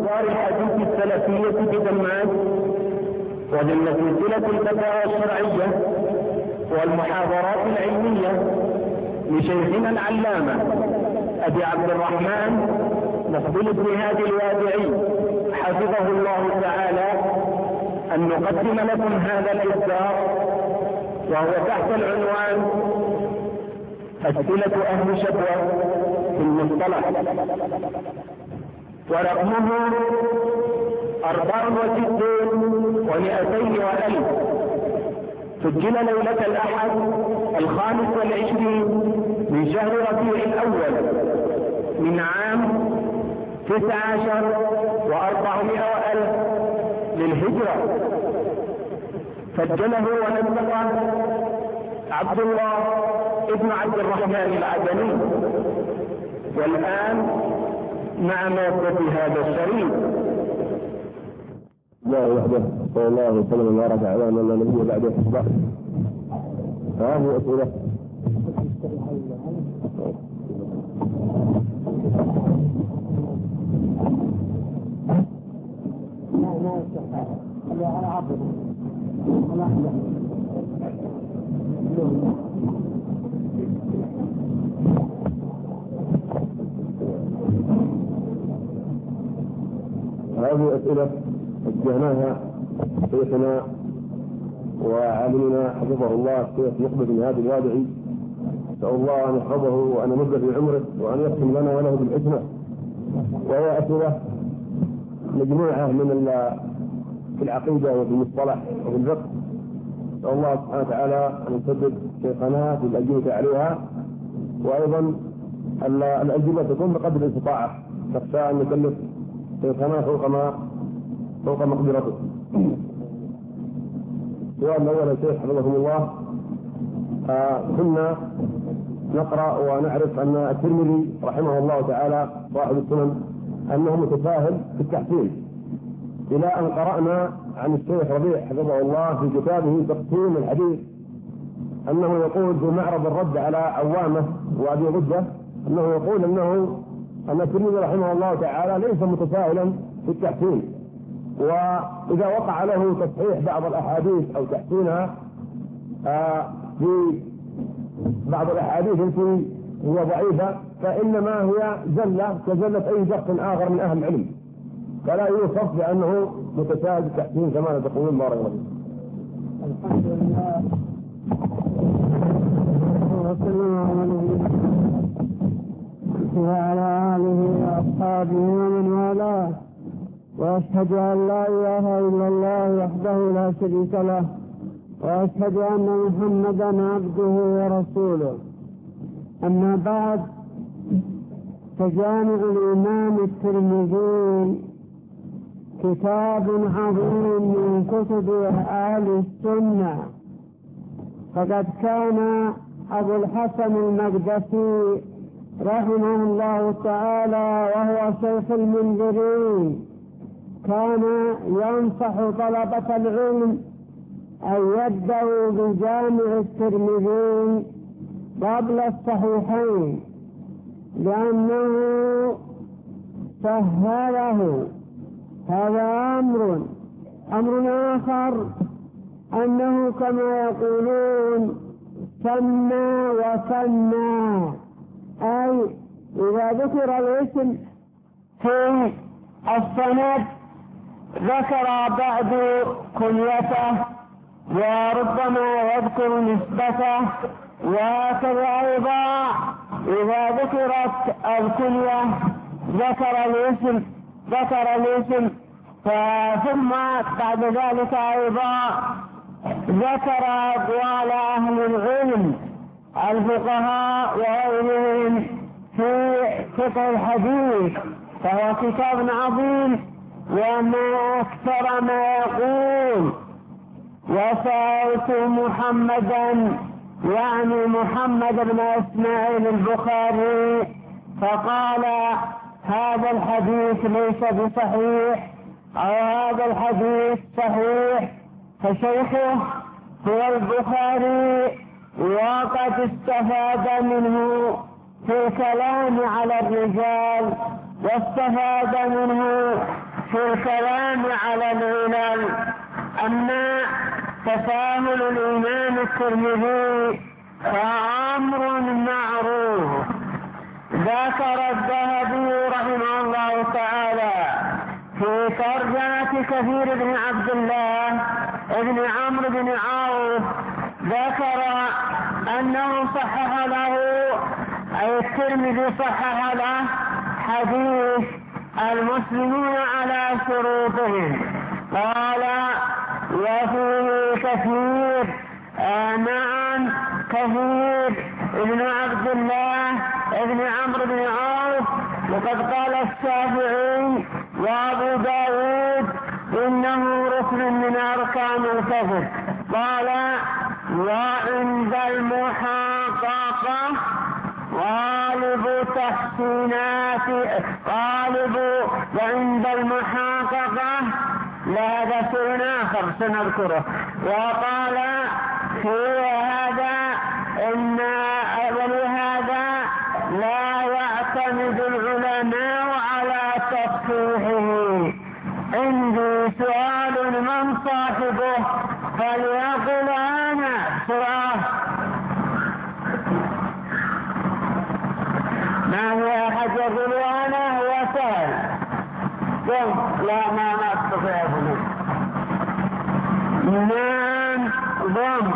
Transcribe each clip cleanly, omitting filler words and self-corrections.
أخبار الحديث السلفية بدمات، وضمن سلسلة الفتاوى الشرعية والمحاضرات العلمية لشيخنا العلامة أبي عبد الرحمن مقبل بن هادي الوادعي حفظه الله تعالى، أن نقدم لكم هذا الإصدار، وهو تحت العنوان أسئلة أهل شبوة في المصطلح، ورقمه 64,200 سجل ليلة الأحد 25 من شهر ربيع الأول من عام 19,400 للهجرة. سجله ونسقه عبد الله ابن عبد الرحمن العدني. والآن مع مادة هذا الشريط. الله وحده صلى الله عليه وسلم وبارك على من لا نبي بعده حسبه. هذه أسئلة هذه أسئلة وجهناها شيخنا وعالمنا حفظه الله الشيخ مقبل بن هادي الوادعي، نسأل الله أن يحفظه وأن يمد في عمره وأن يختم لنا وله بالحسنى. وهي أسئلة مجموعة من في العقيدة وفي المصطلح وفي الفقه. نسأل الله سبحانه وتعالى أن يسدد شيخنا في الأجوبة عليها، وأيضا الأجوبة تكون بقدر الاستطاعة، نخشى أن نكلف شيخنا فوق مقدرته. السؤال الأول يا شيخ حفظكم الله، كنا نقرأ ونعرف أن الترمذي رحمه الله تعالى صاحب السنن أنه متساهل في التحسين، إلى أن قرأنا عن الشيخ ربيع حفظه الله في كتابه تقسيم الحديث أنه يقول في معرض الرد على عوامة وأبي غدة أنه يقول أن الترمذي رحمه الله تعالى ليس متساهلا في التحسين، وإذا وقع له تصحيح بعض الأحاديث أو تحسينها في بعض الأحاديث التي هي ضعيفة فإنما هي زلة كزلة أي شخص آخر من أهل العلم، فلا يوصف بأنه متساهل في التحسين كما تقولون. بارك الله فيكم. الحمد لله وعلى آله وأصحابه ومن والاه، وأشهد أن لا إله إلا الله وحده لا شريك له، وأشهد أن محمدا عبده ورسوله. أما بعد، فجامع الإمام الترمذي كتاب عظيم من كتب أهل السنة، فقد كان أبو الحسن المقدسي رحمه الله تعالى وهو شيخ المنذرين كان ينصح طلبة العلم أن يبدأوا بجامع الترمذي قبل الصحيحين، لأنه سهله. هذا أمر آخر أنه كما يقولون سنى وسنى، أي إذا ذكر الاسم في السند ذكر بعد كنيته وربما يذكر نسبته، وكذا أيضا إذا ذكرت الكنية ذكر الاسم ثم بعد ذلك أيضا ذكر أقوال أهل العلم الفقهاء وغيرهم في فقه الحديث، فهو كتاب عظيم. وما أكثر ما يقول وسألت محمدا، يعني محمد بن إسماعيل البخاري، فقال هذا الحديث ليس بصحيح أو هذا الحديث صحيح، فشيخه هو البخاري، وقد استفاد منه في الكلام على الرجال، واستفاد منه في الكلام على العلل. أما تساهل الإمام الترمذي فأمر معروف. ذكر الذهبي رحمه الله تعالى في ترجمة كثير بن عبد الله بن عمرو بن عوف، ذكر أنه صحح له، أي الترمذي صحح له حديث المسلمون على شروطهم. قال وفيه كثير، نعم كثير ابن عبد الله ابن عمرو بن عوف، وقد قال الشافعي وابو داود انه ركن من اركان الكفر. قال وعند المحققة غالب تحسينات وعند المحققة لا بسر آخر سنذكره. وقال في هذا إن ولهذا لا يعتمد العلماء على تصحيحه. عندي سؤال من صاحبه فليقل أنا سؤال. ما هو أحد يقول أنا هو سهل. لا ما أستطيع أقول. نعم ضم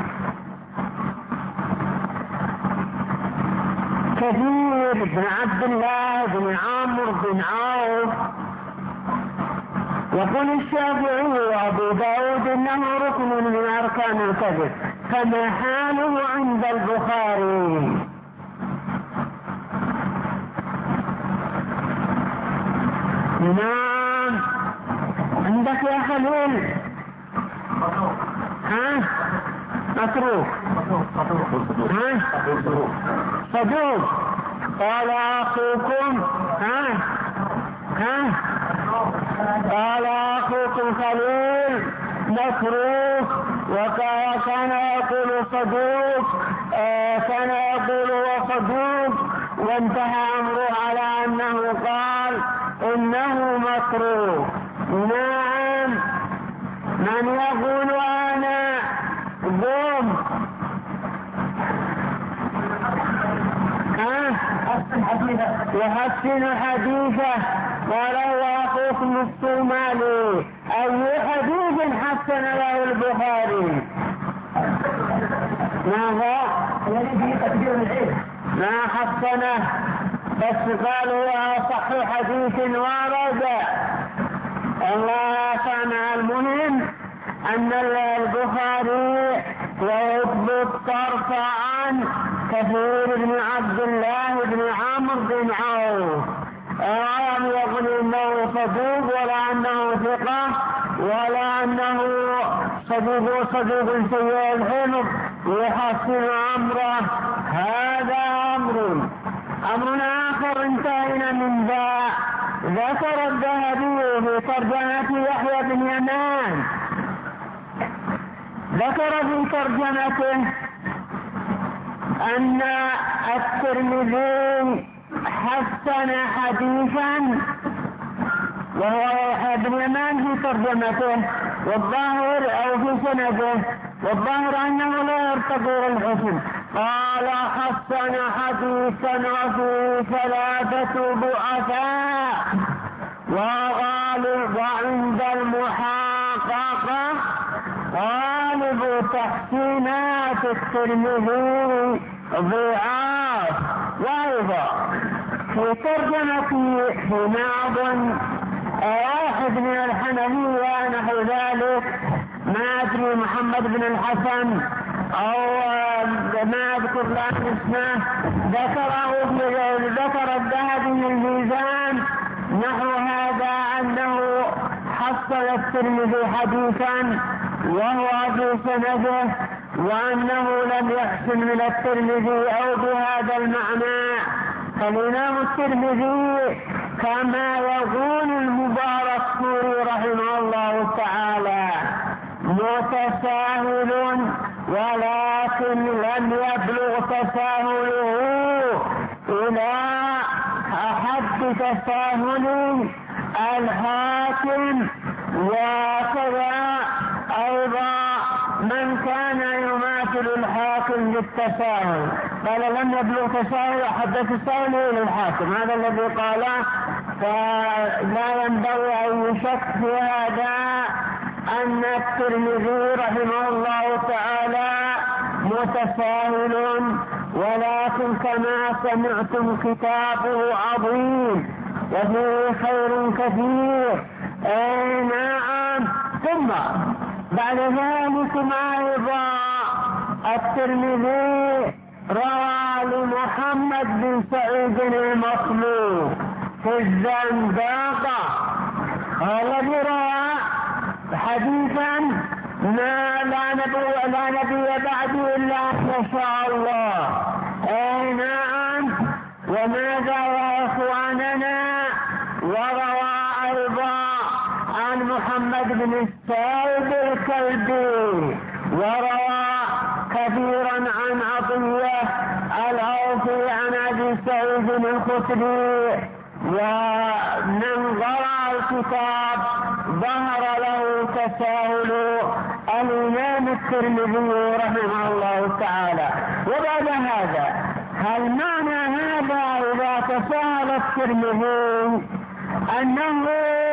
كثير بن عبد الله بن عمرو بن عوف. يقول الشافعي وابو داود انه ركن من اركان الكفر، فما حاله عند البخاري؟ نعم عندك يا خليل. متروك. صدوق. قال اخوكم قال اخوكم خليل متروك، وكان يقول صدوق، كان يقول وصدوق، وانتهى امره على انه قال انه متروك. نعم من يقول انا ضم يحسن حديثه. قال واخوكم الصومالي اي حديث حسن له البخاري؟ ما هو ما حسنه، بس قالوا صحيح حديث ورد. الله سمع. المهم ان البخاري ويثبت طرفا عن كثير بن عبد الله بن عمرو بن عوف، ولم يقل انه صدوق ولا انه ثقة ولا انه صدوق سيء الحفظ يحسن امره. هذا امر اخر انتهينا من ذا. ذكر الذهبي في ترجمة يحيى بن يمان، ذكر في ترجمته أن الترمذي حسن حديثا، وهو يحيى بن يمان في ترجمته والظاهر أو في سنده، والظاهر أنه لا يرتضي الحسن. قال حسن حديثا وفي 3 ضعفاء، وعند المحققة غالب تحسينات الترمذي ضعاف. وأيضا في ترجمة حماد واحد من الحنفية نحو ذلك، ما أدري محمد بن الحسن أو ما أذكر الآن اسمه، ذكر الذهبي الميزان نحو هذا أنه حصل الترمذي حديثا وهو في سنده، وأنه لم يحسن من الترمذي أو بهذا المعنى. فالإمام الترمذي كما يقول المباركفوري رحمه الله تعالى متساهل، ولكن لم يبلغ تساهله إلى حد تساهل الحاكم الحاكم وكذا أيضا من كان يماثل الحاكم بالتساهل، قال لم يبلغ تساهل حد تساهل للحاكم، هذا الذي قاله. فلا ينبغي أن يشك في هذا أن الترمذي رحمه الله تعالى متساهل، ولكن كما سمعتم كتابه عظيم وفيه خير كثير. نعم. ثم بعد ذلك أيضا الترمذي روى لمحمد بن سعيد المصلوب في الزندقة، الذي روى حديثا ما لا نبي بعدي إلا إن شاء الله. نعم. وماذا يا إخواننا؟ وروى أيضا عن محمد بن السائب الكلبي، وروى كثيرا عن عطية العوفي عن أبي سعيد الخدري. ومن قرأ الكتاب ظهر له تساهل الإمام الترمذي رحمه الله تعالى. وبعد هذا، هل معنى هذا إذا تساهل الترمذي أن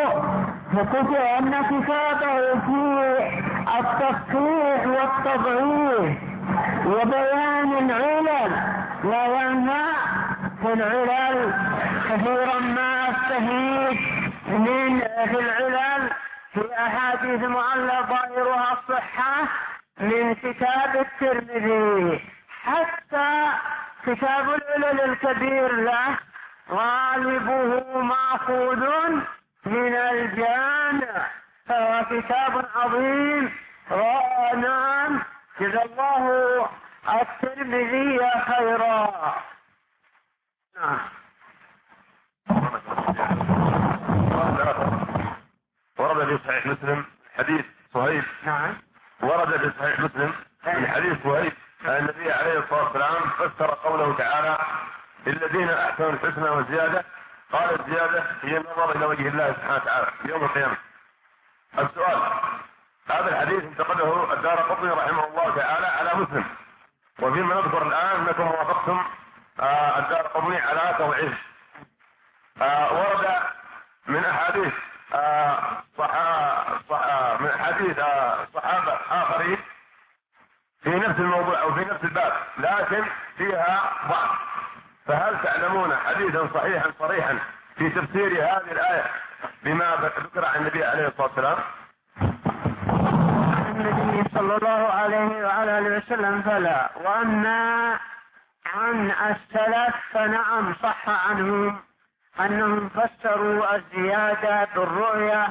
كتابه في التصحيح والتضعيف وبيان العلل لا ينهى في العلل؟ كثيرا ما استفيد من في العلل في أحاديث معلقة ظاهرها الصحة من كتاب الترمذي، حتى كتاب العلل الكبير له غالبه مأخوذ من الجامع، فهو كتاب عظيم. نعم. جزا الله الترمذي خيرا. نعم. ورد في صحيح مسلم حديث صهيب. نعم. ورد في صحيح مسلم من حديث صهيب النبي عليه الصلاة والسلام فسر قوله تعالى: للذين أحسنوا الحسنى وزيادة. قال الزيادة هي النظر إلى وجه الله سبحانه وتعالى يوم القيامة. السؤال: هذا الحديث انتقده الدارقطني رحمه الله تعالى على مسلم، وفيما نذكر الآن أنكم وافقتم الدارقطني على توعيد. ورد من أحاديث من حديث صحابة آخرين في نفس الموضوع أو في نفس الباب، لكن فيها ضعف. فهل تعلمون حديثا صحيحا صريحا في تفسير هذه الآية بما ذكر عن النبي عليه الصلاة والسلام؟ النبي صلى الله عليه وعلى آله وسلم فلا. وأما عن السلف فنعم صح عنهم أنهم فسروا الزيادة بالرؤية.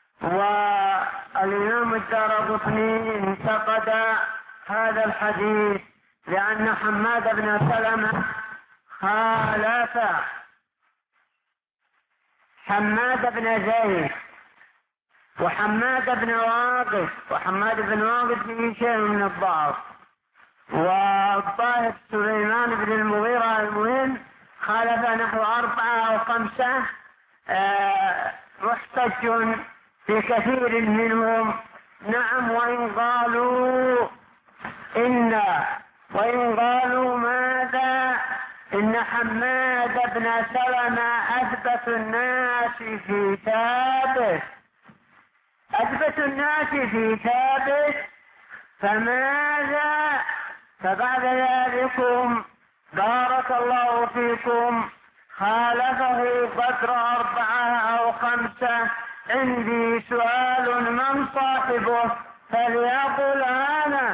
والإمام الدارقطني انتقد هذا الحديث لأن حماد بن سلمة خالف حماد بن زيد وحماد بن واقف، وحماد بن واقف فيه شيء من الضعف، والطاهر سليمان بن المغيرة المهم خالف نحو 4 أو 5 محتج في كثير منهم. نعم. وإن قالوا ماذا؟ إن حماد بن سلمة أثبت الناس في ثابت، فماذا؟ فبعد ذلكم بارك الله فيكم خالفه قدر 4 أو 5. عندي سؤال: من صاحبه؟ فليقل أنا.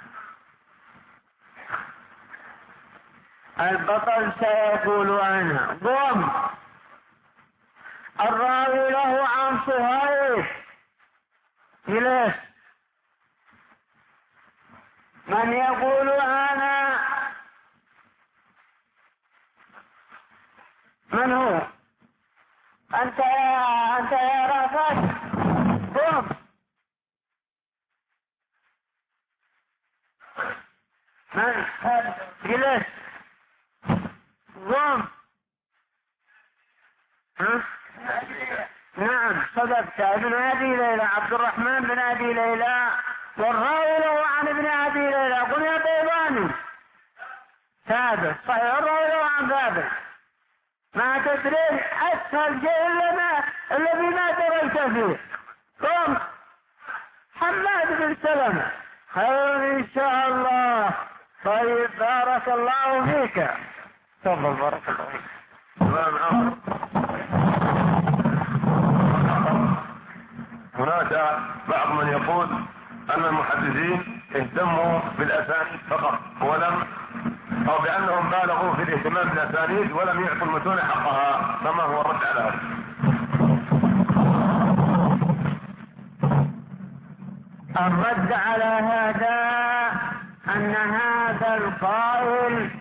البطل سيقول أنا. قم. الراوي له عن صهيب جلس. من يقول أنا؟ من هو؟ أنت يا رافض. قم. من جلس. قم. نعم صدقت. ابن أبي ليلى عبد الرحمن بن أبي ليلى، والراوي له عن ابن أبي ليلى قل يا بيضاني ثابت صحيح، الراوي له عن ثابت. ما تدري أسهل شيء لنا الذي ما دريت فيه قم حماد بن سلمة خير إن شاء الله. طيب بارك الله فيك. تفضل بارك الله فيك. هناك بعض من يقول أن المحدثين اهتموا بالأسانيد فقط أو بأنهم بالغوا في الاهتمام بالأسانيد ولم يعطوا المتون حقها، فما هو الرد على هذا؟ الرد على هذا أن هذا القائل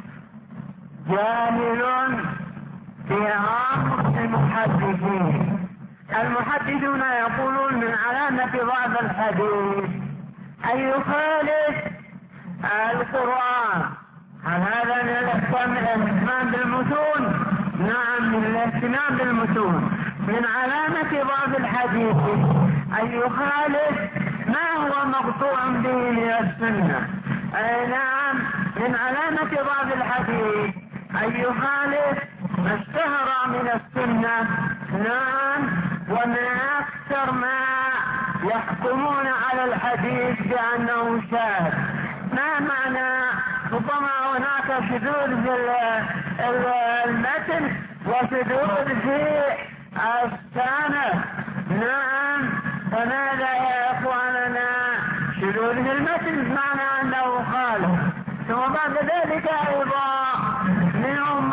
جاهل في أمر المحدثين. المحدثون يقولون من علامة ضعف الحديث أن يخالف القرآن. هل هذا من الاهتمام بالمتون؟ نعم من الاهتمام بالمتون. من علامة ضعف الحديث أن يخالف ما هو مقطوع به من السنة. نعم من علامة ضعف الحديث أن يخالف ما اشتهر من السنة. نعم وما أكثر ما يحكمون على الحديث بأنه شاذ. ما معنى؟ ربما هناك شذوذ في المتن وشذوذ في السند. نعم فماذا يا إخواننا؟ شذوذ في المتن معنى أنه خالف. ثم بعد ذلك أيضا منهم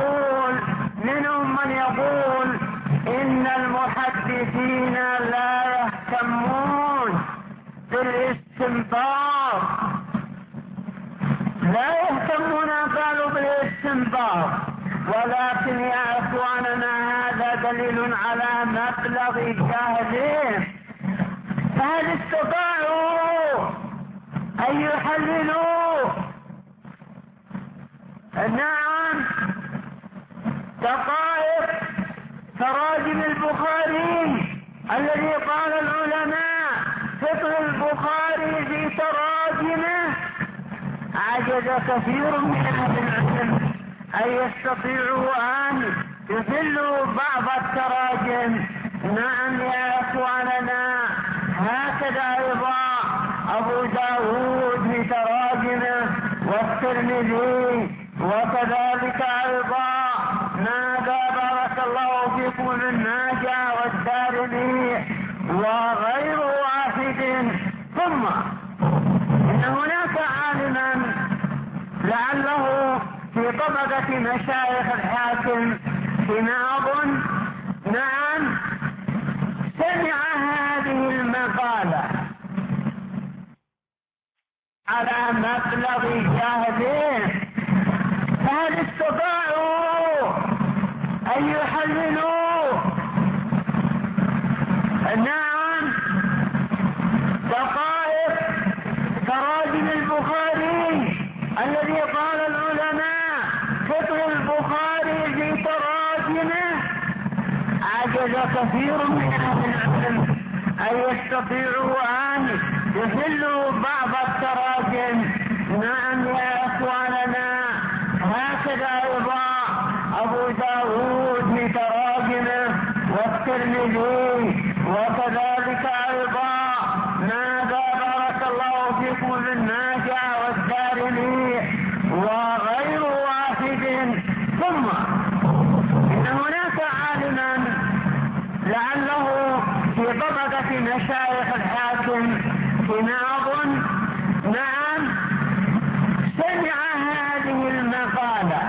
من يقول إن المحدثين لا يهتمون بالاستنباط، لا يهتمون قالوا بالاستنباط، ولكن يا إخواننا هذا دليل على مبلغ جهلهم. فهل استطاعوا أن يحللوا نعم دقائق تراجم البخاري الذي قال العلماء فقه البخاري في تراجمه؟ عجز كثير من أهل العلم أن يستطيعوا أن يحلوا بعض التراجم. نعم يا إخواننا هكذا أيضا أبو داود في تراجمه والترمذي، وكذلك أيضا ماذا بارك الله فيكم ابن ماجه والدارمي وغير واحد. ثم إن هناك عالما لعله في طبقة مشايخ الحاكم فيما أظن نعم سمع هذه المقالة على مبلغ جهله. فهل استطاعوا أن يحللوا نعم دقائق تراجم البخاري الذي قال العلماء فقه البخاري في تراجمه؟ عجز كثير من أهل العلم أن يستطيعوا أن يحلوا بعض التراجم. نعم يا إخواننا هكذا أيضا أبو داود في تراجمه والترمذي، وكذلك أيضا ماذا بارك الله فيكم ابن ماجه والدارمي وغير واحد. ثم إن هناك عالما لعله في طبقة مشايخ الحاكم فيما أظن نعم سمع هذه المقالة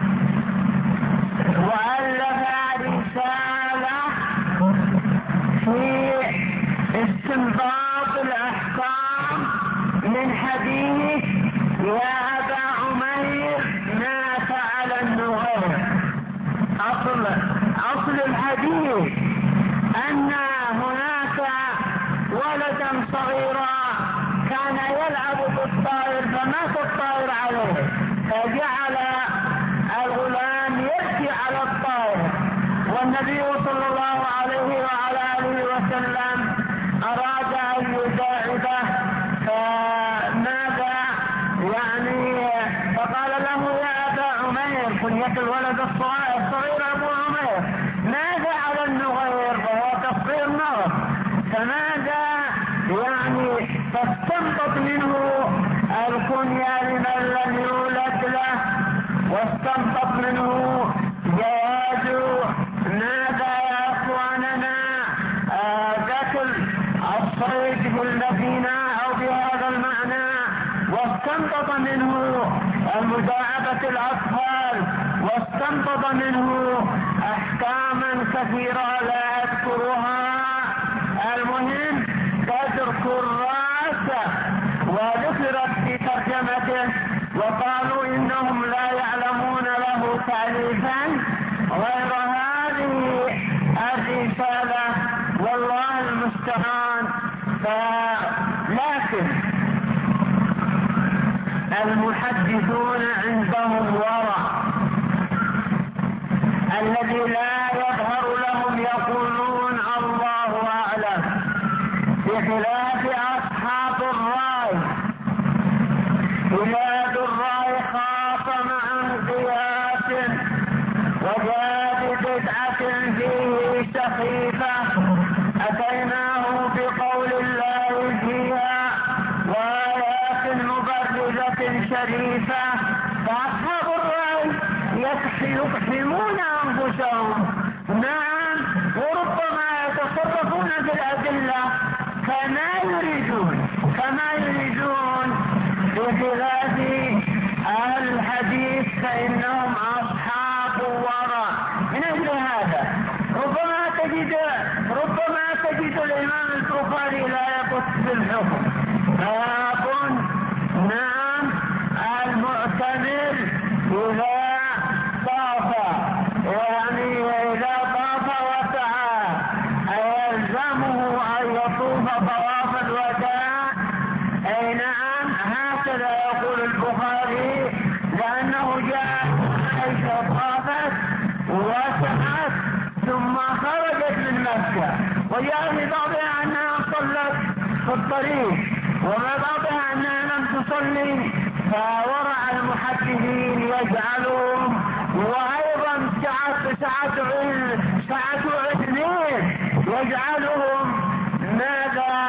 وألف رسالة في استنباط الأحكام من حديث يا أبا عمير ما فعل النغير. أصل الحديث أن هناك ولدا صغيرا كان يلعب بالطائر فمات الطائر عليه، فجعل الغلام يبكي على الطائر، والنبي صلى الله عليه وسلم الولد الصغير أبو عمير ماذا على النغير وهو تصغير مرض، فماذا يعني تستنبط منه الكنية لمن لم يولد له، واستنبط منه جواز ماذا يا اخواننا قتل الصيد بالمدينة او بهذا المعنى، واستنبط منه مداعبة الاطفال، واستنبط منه احكاما كثيرة لا اذكرها. المهم تذكر الرأس وذكرت في ترجمته، وقالوا انهم لا يعلمون له تعريفا غير هذه الرسالة، والله المستعان. لكن المحدثون عندهم ورع الذي لا يظهر لهم يقولون الله أعلم، بخلاف أصحاب الرأي. بلاد الرأي خاص مع انقياس وجاد بدعة فيه سخيفة أتيناه بقول الله فيها وآيات مبرزة شريفة، فأصحاب الرأي يقحمون أنفسهم، نعم، وربما يتصرفون في الأدلة كما يريدون، بخلاف أهل الحديث فإنهم أصحاب ورع. من أجل هذا ربما تجد الإمام البخاري لا يقص بالحكم باب نعم المعتمر إذا طاف، يعني إذا طاف وسعى أيلزمه أن يطوف طواف الوداع؟ أي نعم، هكذا يقول البخاري، لأنه جاء عائشة طافت وسعت ثم خرجت من مكة، وجاء في بعضها أنها صلت في الطريق وما بعضها أنها لم تصلي، فورع المحدثين يجعلهم، وأيضا سعة علمين يجعلهم ماذا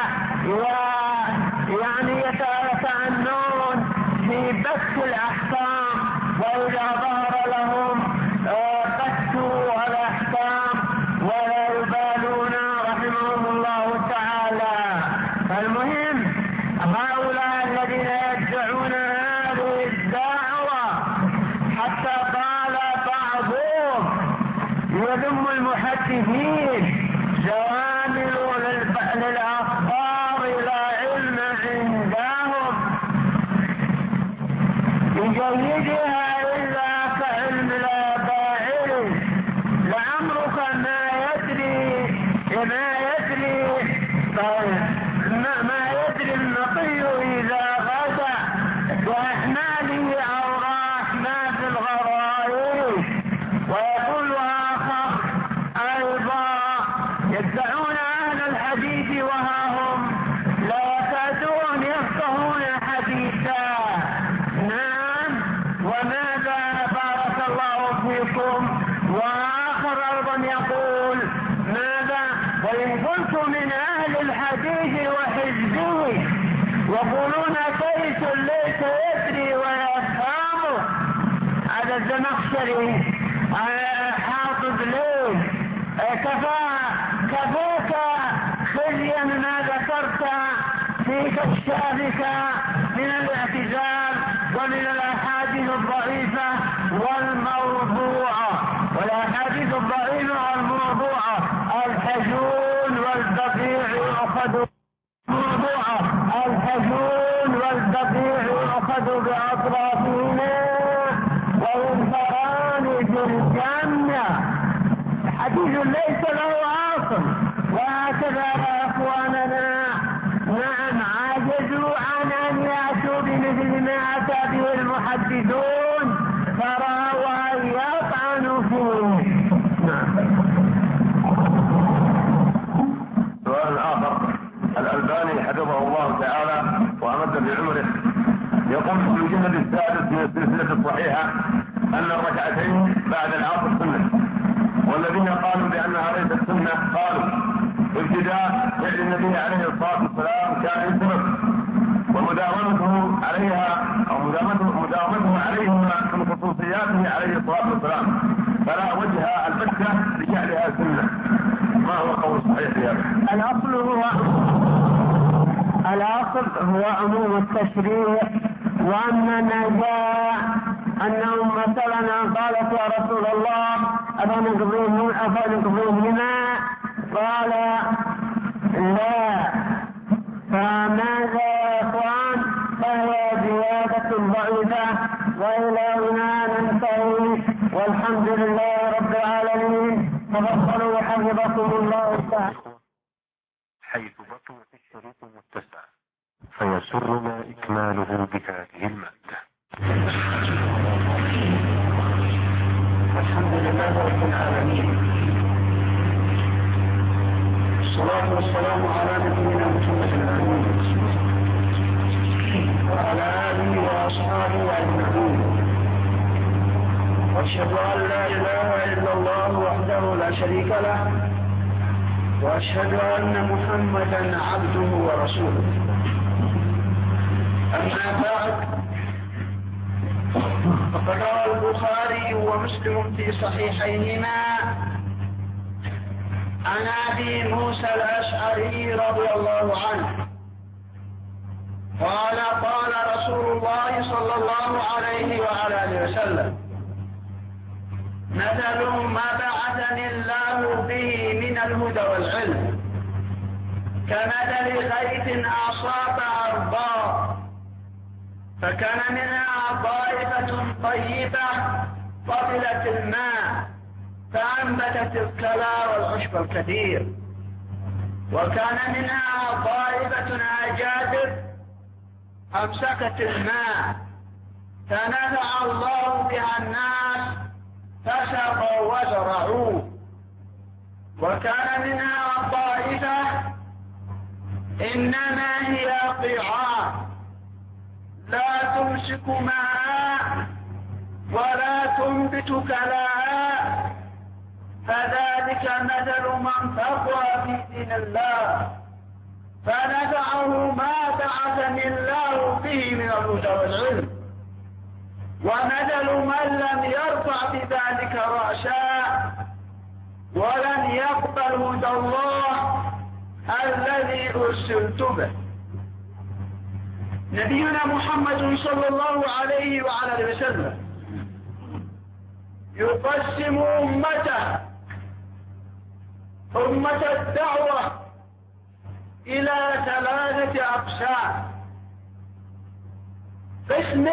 يعني يتعنون في بث الأحكام، وإذا ظهر لهم بثوا الأحكام ولا يبالون رحمهم الله تعالى. فالمهم هؤلاء الذين يدعون هذه الدعوة حتى قال بعضهم يذم المحدثين جوامل للأخبار لا علم عندهم بجيدها إلا كعلم الآبائل، لعمرك ما يدري النقي إذا غدا بأحماله أو راح ما في الغرائب. ويقول آخر أيضا يدعون أهل الحديث وها هم لا يكادون يفقهون حديثا، نعم، وماذا بارك الله فيكم. وآخر أيضا يقول ماذا وإن كنت من أهل الحديث وحزبه، يقولون كيس ليس يدري ويفهمه. هذا الزمخشري حاطب ليه كفاك خزيا ما ذكرت في كشافك من الاعتزال ومن الأحاديث الضعيفة والموضوعة. والأحاديث الضعيفة والموضوعة الحجون والبقيع يؤخذ بأطرافهما وينفران في الجنة، حديث ليس له أصل. وهكذا يا إخواننا نعم عجزوا عن أن يأتوا بمثل ما أتى به المحدثون، فرأوا أن يطعنوا فيه. سؤال آخر، الألباني حفظه الله تعالى وأمد بعمره يقول في الجلد السادس من السلسلة الصحيحة أن الركعتين السنة قالوا ابتداء فعل النبي عليه الصلاة والسلام كان يترك، ومداومته عليها أو مداومته عليهما من خصوصياته عليه الصلاة والسلام، فلا وجه البتة لجعلها سنة. ما هو قول صحيح في هذا؟ الأصل هو عموم التشريع، وأما ما جاء أنهم مثلا قالت يا رسول الله أفنقضيهما قال لا، فماذا يا إخوان؟ فهي زيادة ضعيفة. وإلى هنا ننتهي، والحمد لله رب العالمين. تفضلوا حفظكم الله تعالى. حيث بطن في الشريط متسع، فيسرنا إكماله بهذه المادة. الحمد لله رب العالمين، الصلاة والسلام على نبينا محمد الأمين وعلى آله وأصحابه أجمعين، وأشهد أن لا إله إلا الله وحده لا شريك له، وأشهد أن محمدا عبده ورسوله. أما بعد، فقد روى البخاري ومسلم في صحيحيهما عن أبي موسى الأشعري رضي الله عنه قال قال رسول الله صلى الله عليه وعلى آله وسلم: مثل ما بعثني الله به من الهدى والعلم كمثل غيث أصاب أرضا، فكان منها طائفة طيبة قبلت الماء فأنبتت الكلى والعشب الكثير، وكان منها طائفة أجادب أمسكت الماء فنفع الله بها الناس فسقوا وزرعوا، وكان منها طائفة إنما هي قيعان لا تمسك ماء ولا تنبت كلاء، فذلك مثل من تقوى في دين الله فنفعه ما بعثني الله به من الهدى والعلم، ومثل من لم يرفع بذلك رأسا ولم يقبل هدى الله الذي أرسلت به. نبينا محمد صلى الله عليه وعلى وسلم يقسم أمة الدعوة إلى 3 أقسام: قسم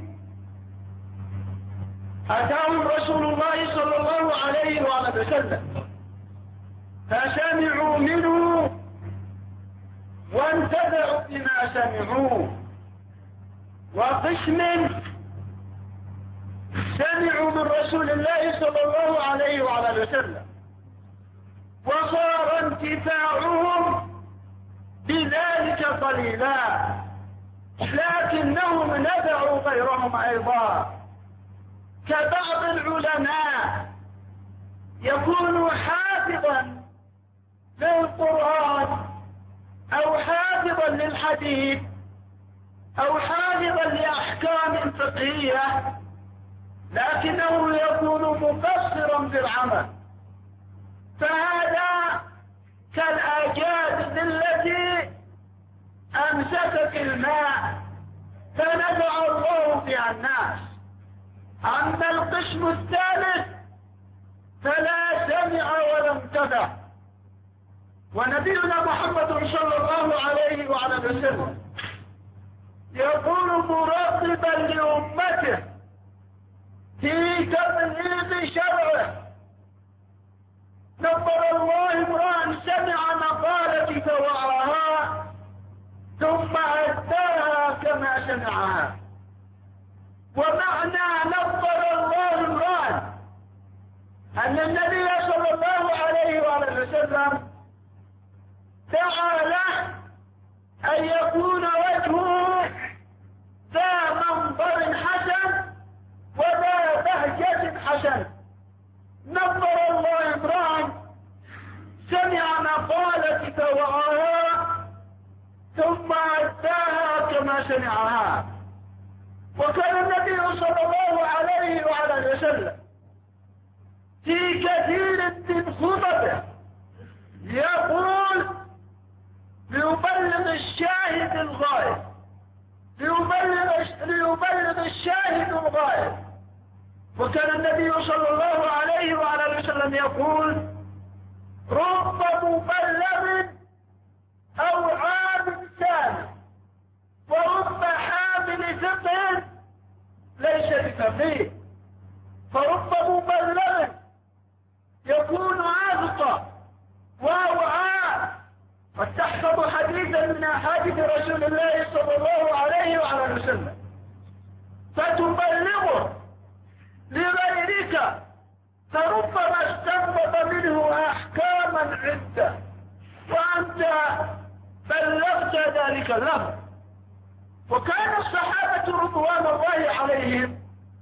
أتاهم رسول الله صلى الله عليه وعلى وسلم فسمعوا منه وانتفعوا بما سمعوا، وقسم سمعوا من رسول الله صلى الله عليه وعلى وسلم وصار انتفاعهم بذلك قليلا، لكنهم نفعوا غيرهم أيضا، كبعض العلماء يكون حافظا للقرآن أو حافظا للحديث أو حافظا لأحكام فقهية، لكنه يكون مقصرا بالعمل، فهذا كالأجاد التي أمسكت الماء فنفع الله بها الناس. أما القسم الثالث فلا سمع ولا انتفع، ونبينا محمد صلى الله عليه وعلى وسلم يقول مرغبا لأمته في تبليغ شرعه: نظر الله امرأ سمع مقالتي فوعاها ثم أداها كما سمعها. ومعنى نظر الله امرأ أن النبي صلى الله عليه وسلم دعا له أن يكون وجهه ذا منظر حسن وذا بهجة حسن. نظر الله امرأ قالت فوعاها ثم أداها كما سمعها. وكان النبي صلى الله عليه وعلى وسلم في كثير من خطبه يقول ليبلغ الشاهد الغائب، ليبلغ الشاهد الغائب. وكان النبي صلى الله عليه وعلى وسلم يقول رب مبلغ أو عام سامع ورب حامل فقه ليس بفقيه. فرب مبلغ يكون عاذقا وأوعى قد تحفظ حديثا من أحاديث رسول الله صلى الله عليه وعلى وسلم فتبلغه لغيرك فربما استنبط منه أحكاما عدة وأنت بلغت ذلك له. وكان الصحابة رضوان الله عليهم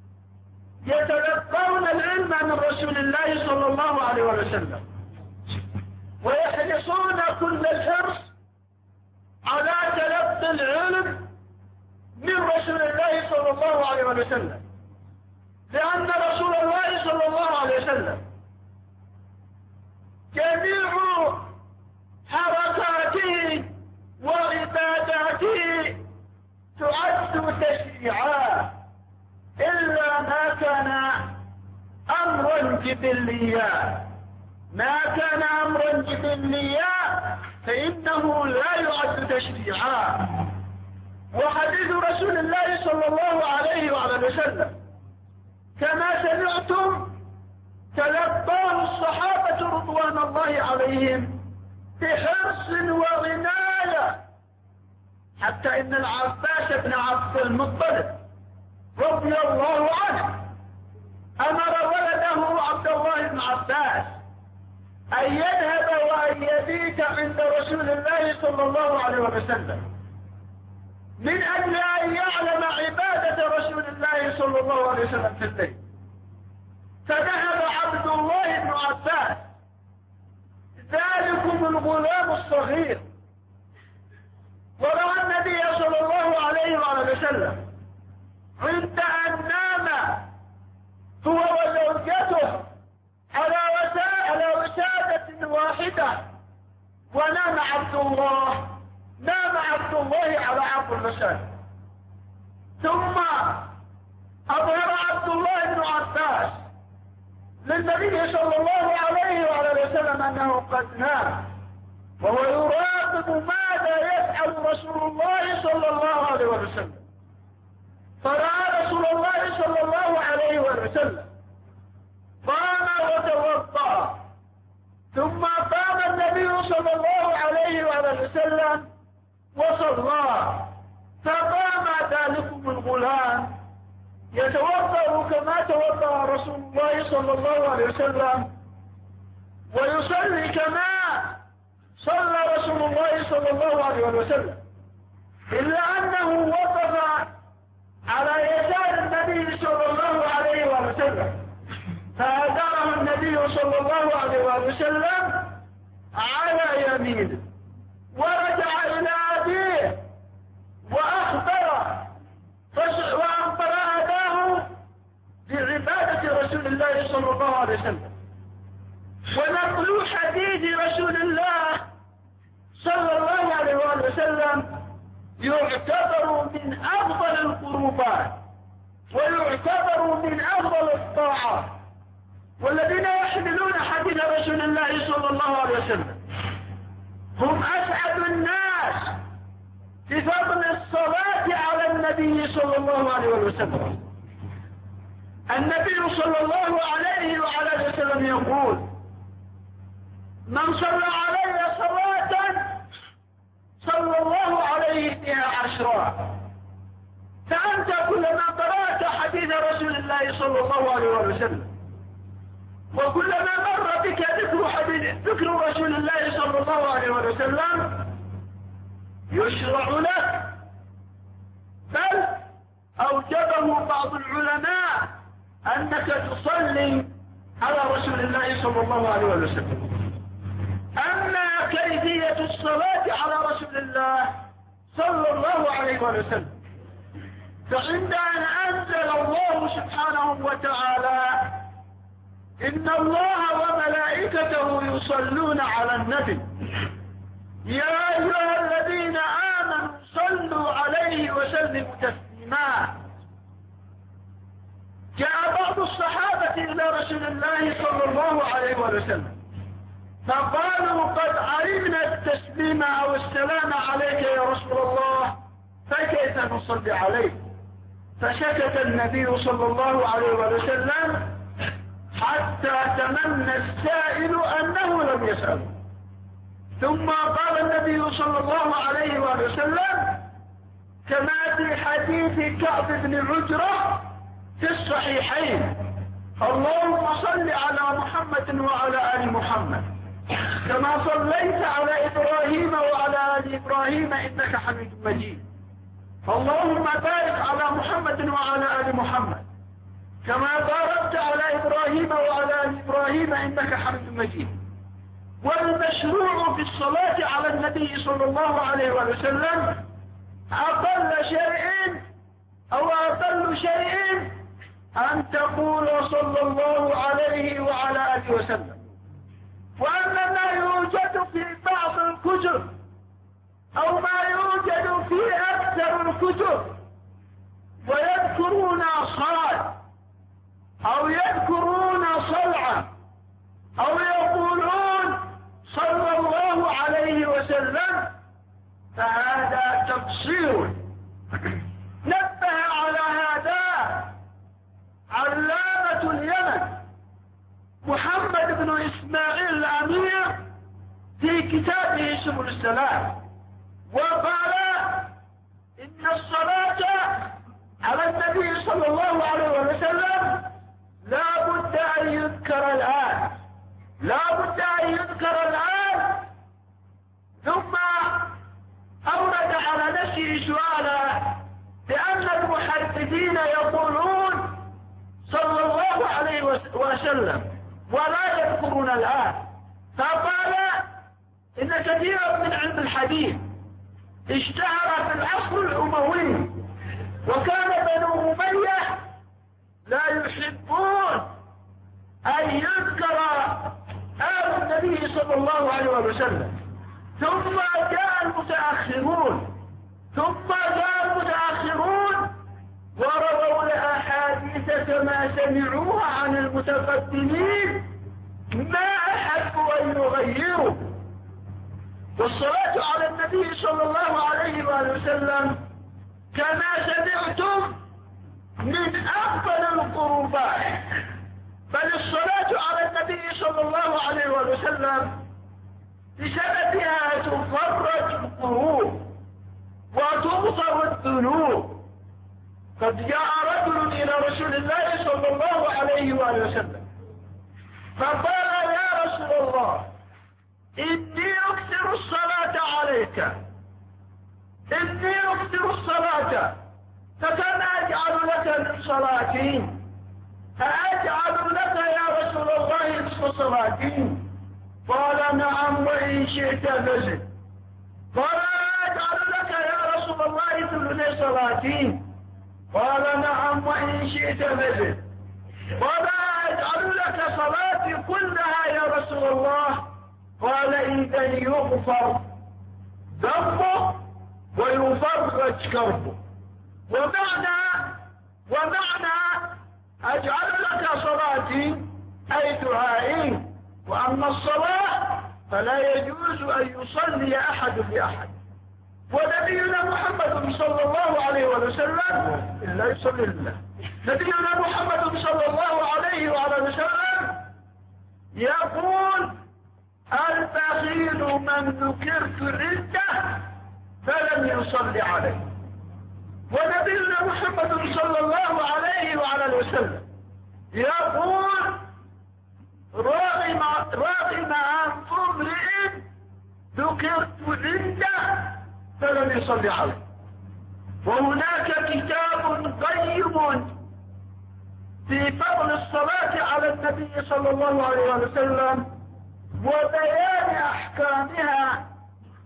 يتلقون العلم من رسول الله صلى الله عليه وسلم ويحرصون كل الحرص على تلقي العلم من رسول الله صلى الله عليه وسلم، لأن رسول الله صلى الله عليه وسلم جميع حركاته وعباداته تعد تشريعا إلا ما كان أمرا جبليا. ما كان أمرا جبليا فإنه لا يعد تشريعا. وحديث رسول الله صلى الله عليه وعلى وسلم كما سمعتم تلقاه الصحابة رضوان الله عليهم بحرص وعناية، حتى إن العباس بن عبد المطلب رضي الله عنه أمر ولده عبد الله بن عباس أن يذهب وأن يبيت عند رسول الله صلى الله عليه وسلم من أجل أن يعلم عبادة رسول الله صلى الله عليه وسلم في البيت. فذهب عبد الله بن عباس ذلكم الغلام الصغير ورأى النبي صلى الله عليه وسلم عند أن نام هو وزوجته على وسادة واحدة ونام عبد الله على عرض المساجد. ثم أظهر عبد الله بن عباس للنبي صلى الله عليه وسلم أنه قد نام وهو يراقب ماذا يفعل رسول الله صلى الله عليه وسلم. فرأى رسول الله صلى الله عليه وسلم قام وتوضأ، ثم قام النبي صلى الله عليه وسلم وصلى. فقام ذلكم الغلام يتوضأ كما توضأ رسول الله صلى الله عليه وسلم ويصلي كما صلى رسول الله صلى الله عليه وسلم، إلا أنه وقف على يسار النبي صلى الله عليه وسلم فأداره النبي صلى الله عليه وسلم على يمينه ورجع إلى أبيه وأخبره وأخبر أباه بعبادة رسول الله صلى الله عليه وسلم. ونقل حديث رسول الله صلى الله عليه وسلم يعتبر من أفضل القربات ويعتبر من أفضل الطاعات. والذين يحملون حديث رسول الله صلى الله عليه وسلم هم أسعد الناس بفضل الصلاة على النبي صلى الله عليه وسلم. النبي صلى الله عليه وسلم يقول من صلى علي صلاة صلى الله عليه بها عشرا. فأنت كلما قرأت حديث رسول الله صلى الله عليه وسلم وكلما مر بك ذكر رسول الله صلى الله عليه وسلم يشرع لك، بل أوجبه بعض العلماء أنك تصلي على رسول الله صلى الله عليه وسلم. أما الصلاة على رسول الله صلى الله عليه وسلم. فعند أن أنزل الله سبحانه وتعالى إن الله وملائكته يصلون على النبي يا أيها الذين آمنوا صلوا عليه وسلموا تسليما، جاء بعض الصحابة إلى رسول الله صلى الله عليه وسلم فقالوا قد علمنا التسليم أو السلام عليك يا رسول الله فكيف نصلي عليك؟ فسكت النبي صلى الله عليه وسلم حتى تمنى السائل أنه لم يسأله، ثم قال النبي صلى الله عليه وسلم كما في حديث كعب بن عجرة في الصحيحين اللهم صل على محمد وعلى آل محمد كما صليت على إبراهيم وعلى آل إبراهيم إنك حميد مجيد، اللهم بارك على محمد وعلى آل محمد كما باركت على إبراهيم وعلى آل إبراهيم إنك حميد مجيد. والمشروع في الصلاة على النبي صلى الله عليه وسلم أقل شيء أن تقول صلى الله عليه وعلى آله وسلم. وأما ما يوجد في بعض الكتب أو ما يوجد في أكثر الكتب ويذكرون صلاة أو يذكرون صلعة أو يقولون صلى الله عليه وسلم فهذا تقصير. نبه على هذا علامة اليمن محمد بن إسماعيل الأمير في كتابه سبل السلام، وقال إن الصلاة على النبي صلى الله عليه وسلم لا بد أن يذكر الآن، ثم أورد على نفسه سؤالا لأن المحدثين يقولون صلى الله عليه وسلم ولا يذكرون الآن، فقال إن كثيرا من علم الحديث اشتهر في العصر الأموي وكان بنو أمية لا يحبون أن يذكر آل النبي صلى الله عليه وسلم، ثم جاء المتأخرون ورووا الأحاديث كما سمعوها عن المتقدمين ما أحبوا أن يغيروا. والصلاة على النبي صلى الله عليه وسلم كما سمعتم من أفضل القربات، بل الصلاة على النبي صلى الله عليه وسلم بسببها تفرج القلوب وتغفر الذنوب. قد جاء رجل إلى رسول الله صلى الله عليه وسلم فقال يا رسول الله إني أكثر الصلاة عليك، فكم أجعل لك من صلاتي؟ أجعل لك يا رسول الله نصف صلاتي؟ قال نعم وإن شئت فزد. قال أجعل لك يا رسول الله ثلث صلاتي؟ قال نعم وإن شئت فزد. قال أجعل لك صلاتي كلها يا رسول الله؟ قال إذا يغفر ذنبه ويفرج كربه. ومعنى أجعل لك صلاتي أي دعائي، وأما الصلاة فلا يجوز أن يصلي أحد بأحد، ونبينا محمد صلى الله عليه وسلم إلا يصلي لله. نبينا محمد صلى الله عليه وسلم يقول البخيل من ذكرت عنده فلم يصلي عليه. ونبينا محمد صلى الله عليه وسلم يقول راغم عن امرئ ذكرت عنده فلم يصلي عليه. وهناك كتاب قيم في فضل الصلاة على النبي صلى الله عليه وسلم وبيان أحكامها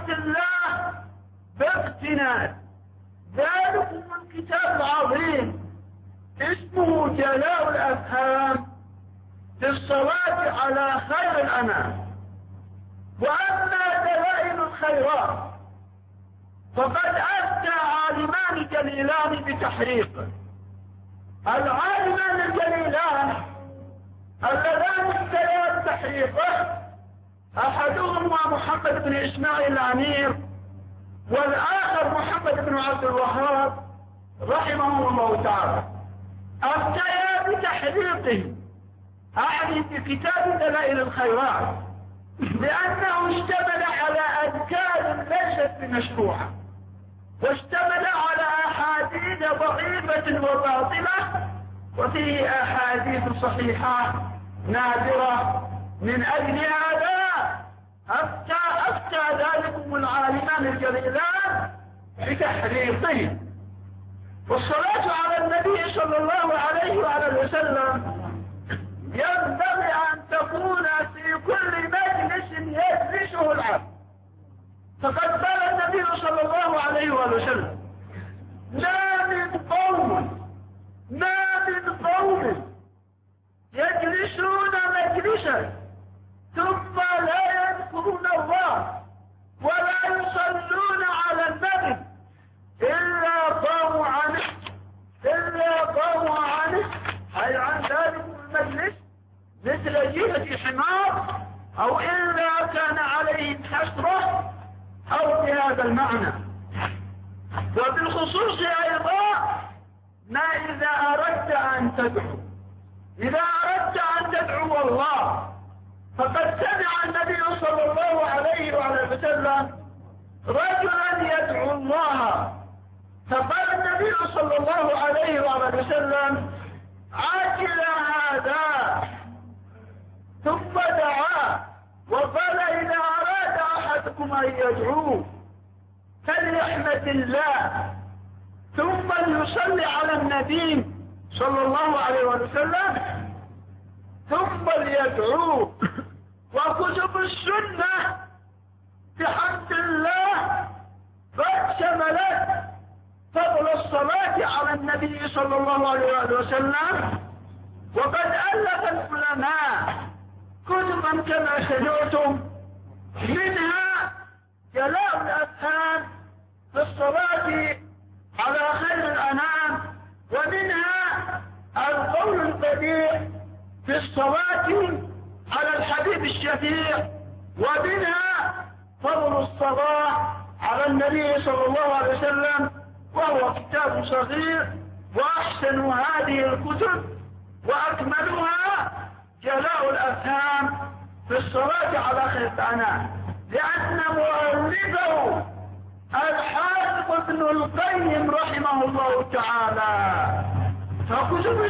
الله باقتناء. ذلكم الكتاب العظيم اسمه جلاء الأفهام في الصلاة على خير الأنام. وأما دلائل الخيرات فقد أفتى عالمان جليلان بتحريقه. العالمان الجليلان اللذان افتيا بتحريقه أحدهما محمد بن إسماعيل الأمير، والآخر محمد بن عبد الوهاب رحمه الله تعالى. أفتيا بتحريقه أعني بكتاب دلائل الخيرات لأنه اشتمل على أذكار ليست بمشروعة، واشتمل على أحاديث ضعيفة وباطلة، وفيه أحاديث صحيحة نادرة. من أجل هذا أفتى ذلكم العالمان الجليلان بتحريقه. والصلاة على النبي صلى الله عليه وآله وسلم ينبغي أن تكون في كل مجلس يجلسه العبد. فقد قال النبي صلى الله عليه وسلم: ما من قوم يجلسون مجلسا ثم لا يذكرون الله ولا يصلون على النبي إلا قاموا عنه أي عن ذلك المجلس مثل جيفة حمار، أو إلا كان عليهم حسرة، أو بهذا المعنى. وبالخصوص أيضا ما إذا أردت أن تدعو الله، فقد سمع النبي صلى الله عليه وسلم رجلا يدعو الله، فقال النبي صلى الله عليه وسلم: عاجل هذا، ثم دعا وقال: إذا أراد أحدكم أن يدعو فليحمد الله ثم ليصلي على النبي صلى الله عليه وسلم ثم ليدعو. وكتب السنة بحمد الله قد شملت فضل الصلاة على النبي صلى الله عليه وسلم، وقد ألف العلماء كتبا كما سمعتم، منها جلاء الأفهام في الصلاة على خير الأنام، ومنها القول البديع في الصلاة على الحبيب الشفيع، ومنها فضل الصلاة على النبي صلى الله عليه وسلم، وهو كتاب صغير. وأحسن هذه الكتب وأكملها جلاء الأفهام في الصلاة على خير الأنام، لأن مؤلفه الحافظ ابن القيم رحمه الله تعالى. فكتب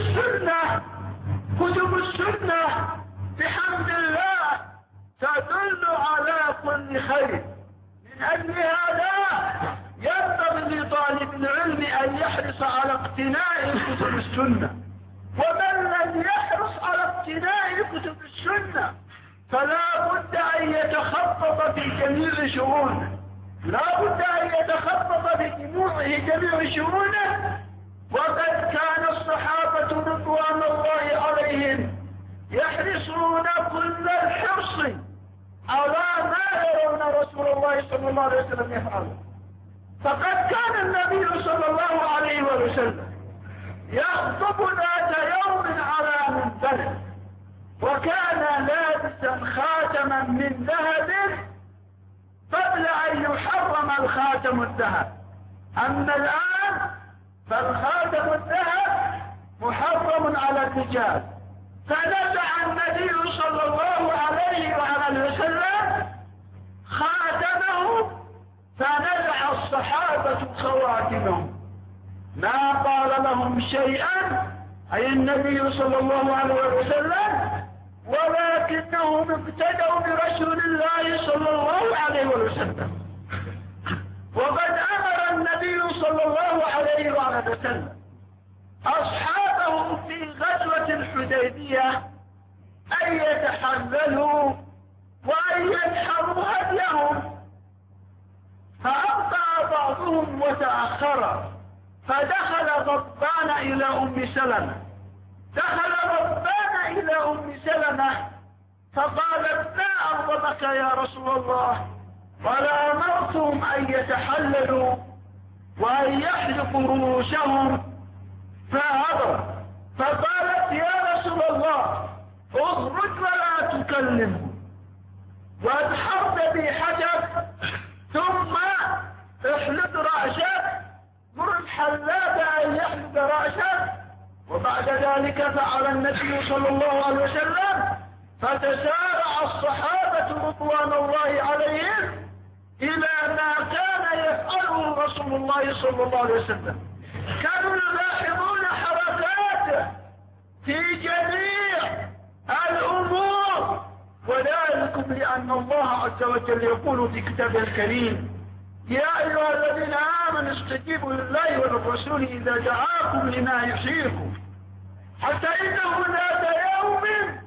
السنة بحمد الله تدل على كل خير. من أجل هذا ينبغي لطالب العلم أن يحرص على اقتناء كتب السنة، ومن لم يحرص على اقتناء كتب السنة فلا بد أن يتخطط في جميع شؤونه، لا بد أن يتخطط جميع شؤونه. وقد كان الصحابة رضوان الله عليهم يحرصون كل الحرص على ما يرون رسول الله صلى الله عليه وسلم يفعله. فقد كان النبي صلى الله عليه وسلم يخطب ذات يوم على منبر، وكان لابسا خاتما من ذهب قبل أن يحرم الخاتم الذهب. أما الآن فالخاتم الذهب محرم على الرجال. فنزع النبي صلى الله عليه وسلم خاتمه، فنزع الصحابة خواتمهم، ما قال لهم شيئا أي النبي صلى الله عليه وسلم، ولكنهم اقتدوا برسول الله صلى الله عليه وسلم. وقد أمر النبي صلى الله عليه وسلم أصحابه في غزوة الحديبية أن يتحللوا وأن ينحروا هديهم، تأخر فدخل غضبان إلى أم سلمة. دخل غضبان إلى أم سلمة فقالت ما أغضبك يا رسول الله؟ قال أمرتهم أن يتحللوا وأن يحلقوا رؤوسهم فهضر. فقالت يا رسول الله اخرج ولا تكلم، وادحرت بي حجر ثم احلق رأسك، مر الحلاق أن يحلق رأسك. وبعد ذلك فعل النبي صلى الله عليه وسلم، فتسارع الصحابة رضوان الله عليهم إلى ما كان يفعله رسول الله صلى الله عليه وسلم. كانوا يلاحظون حركاته في جميع الأمور، وذلكم لأن الله عز وجل يقول في كتابه الكريم يا أيها الذين آمنوا استجيبوا لله وللرسول إذا دعاكم لما يحييكم. حتى إنه ذات يوم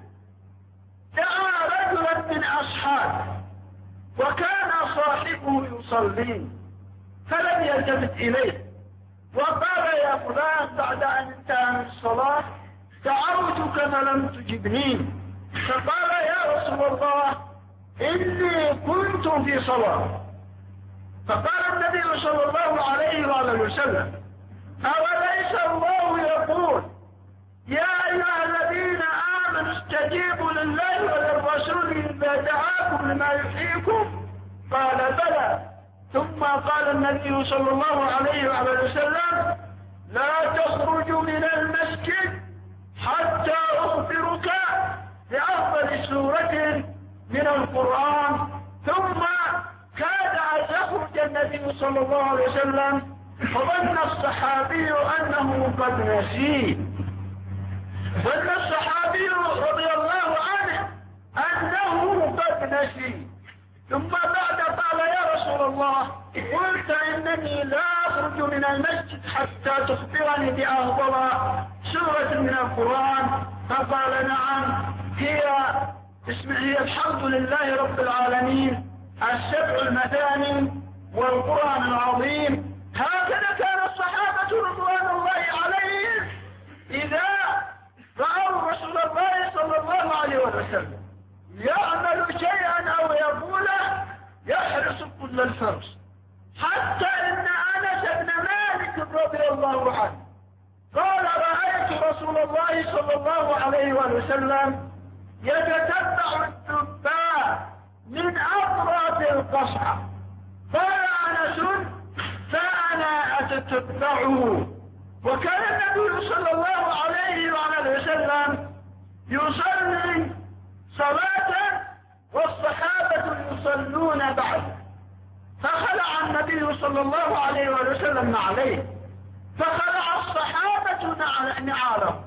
دعا رجلا من أصحابه وكان صاحبه يصلي فلم يلتفت إليه، وقال يا فلان بعد أن انتهى من الصلاة دعوتك فلم تجبني. فقال يا رسول الله إني كنت في صلاة. فقال النبي صلى الله عليه وآله وسلم أوليس الله يقول يا أيها الذين آمنوا استجيبوا لله وللرسول إذا دعاكم لما يحييكم؟ قال بلى. ثم قال النبي صلى الله عليه وآله وسلم لا تخرجوا من المسجد حتى أخبرك بأفضل سورة من القرآن. ثم كاد أن يخرج النبي صلى الله عليه وسلم فظن الصحابي أنه قد نسيه. ظن الصحابي رضي الله عنه أنه قد نسي. ثم بعد قال يا رسول الله قلت إنني لا أخرج من المسجد حتى تخبرني بأفضل سورة من القرآن. فقال نعم هي الحمد لله رب العالمين، السبع المثاني والقرآن العظيم. هكذا كان الصحابة رضوان الله عليهم إذا رأوا رسول الله صلى الله عليه وسلم يعمل شيئا أو يقوله يحرص كل الحرص. حتى إن أنس بن مالك رضي الله عنه قال رأيت رسول الله صلى الله عليه وسلم يتتبع الدباء من أطراف القصعة. قال أنس فأنا أتتبعه. وكان النبي صلى الله عليه وسلم يصلي صلاة والصحابة يصلون بعد. فخلع النبي صلى الله عليه وسلم عليه، فخلع الصحابة نعاله.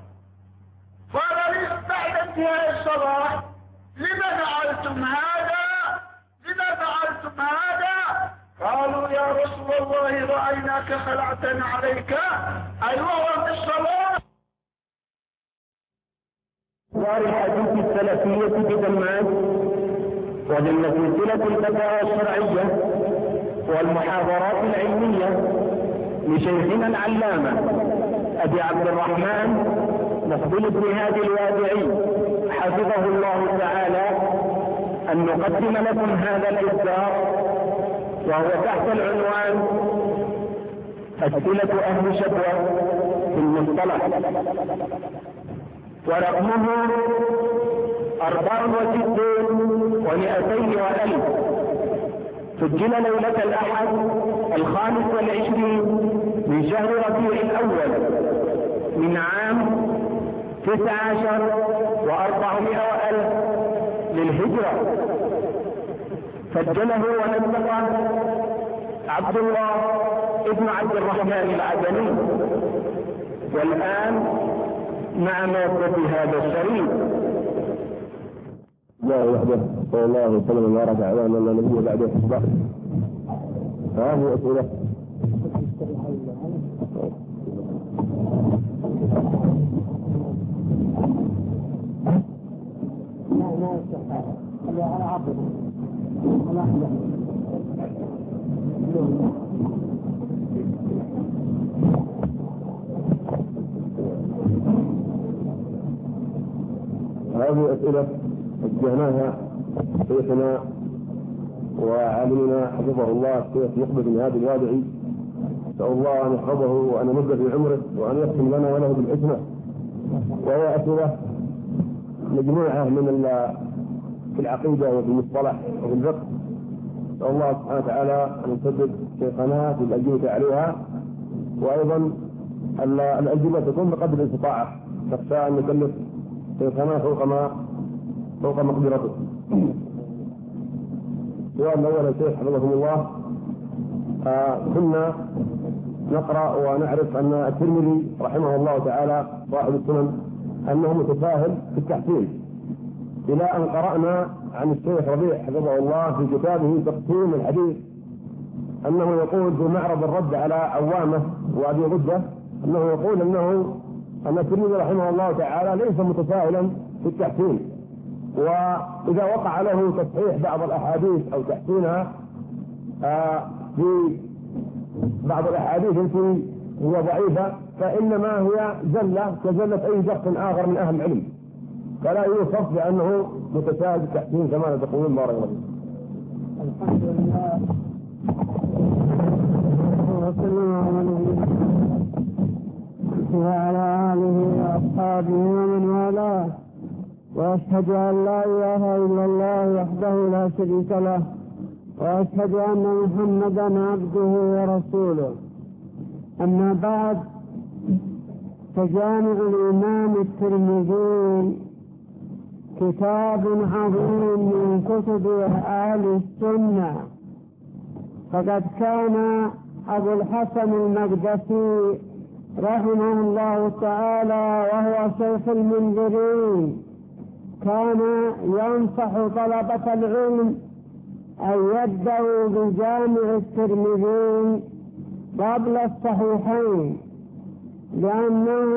قال بعد انتهاء الصلاة لما فعلتم هذا؟ لما فعلتم هذا؟ قالوا يا رسول الله رأيناك خلعتنا عليك أي وهو في الصلاة. الحديث السلفية بجماعات ومن سلسلة الفتاوى الشرعية والمحاضرات العلمية لشيخنا العلامة أبي عبد الرحمن مقبل بن هادي الوادعي حفظه الله تعالى أن نقدم لكم هذا الإصدار، وهو تحت العنوان أسئلة أهل شكوى في المصطلح، ورقمه 64 و200 سجل ليلة الأحد 25 من شهر ربيع الأول من عام 19 و400 للهجرة. سجله ونسقه عبد الله ابن عبد الرحمن العدني. والآن مع مادة هذا الشريط. الله وحده صلى الله وسلم وبارك على من لا نبي بعده حفظه. هذه أسئلة هذه أسئلة وجهناها شيخنا وعالمنا حفظه الله الشيخ مقبل بن هادي الوادعي، نسأل الله أن يحفظه وأن يمد في عمره وأن يختم لنا وله بالحكمة. وهي أسئلة مجموعة من في العقيدة وفي المصطلح وفي الفقه. نسأل الله سبحانه وتعالى أن يسدد شيخنا في الأجوبة عليها، وأيضا الأجوبة تكون بقدر الاستطاعة، نخشى أن نكلف شيخنا فوق مقدرته. السؤال الأول يا شيخ حفظكم الله، كنا نقرأ ونعرف أن الترمذي رحمه الله تعالى صاحب السنن أنه متساهل في التحسين، إلى أن قرأنا عن الشيخ ربيع حفظه الله في كتابه تقسيم الحديث أنه يقول في معرض الرد على عوامة وأبي غدة أنه يقول أن الترمذي رحمه الله تعالى ليس متساهلا في التحسين، وإذا وقع له تصحيح بعض الأحاديث أو تحسينها في بعض الأحاديث التي هي ضعيفة فإنما هي زلة كزلة أي شخص آخر من أهل العلم، فلا يوصف بأنه متساهل في التحسين كما تقولون. بارك الله فيكم. الحمد لله وعلى آله وأصحابه ومن والاه، وأشهد أن لا إله إلا الله وحده لا شريك له، وأشهد أن محمدا عبده ورسوله. أما بعد، فجامع الإمام الترمذي كتاب عظيم من كتب أهل السنة، فقد كان أبو الحسن المقدسي رحمه الله تعالى وهو شيخ المنذرين كان ينصح طلبة العلم أن يبدأوا بجامع الترمذي قبل الصحيحين، لأنه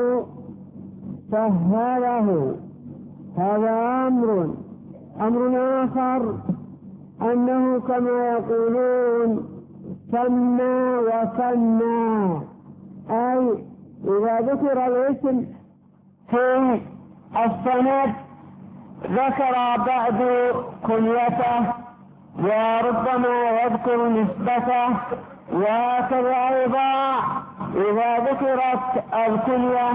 سهله. هذا أمر آخر أنه كما يقولون سنى وسنى، أي إذا ذكر الاسم في السند ذكر بعد كنيته وربما يذكر نسبته، وكذا أيضا إذا ذكرت الكنية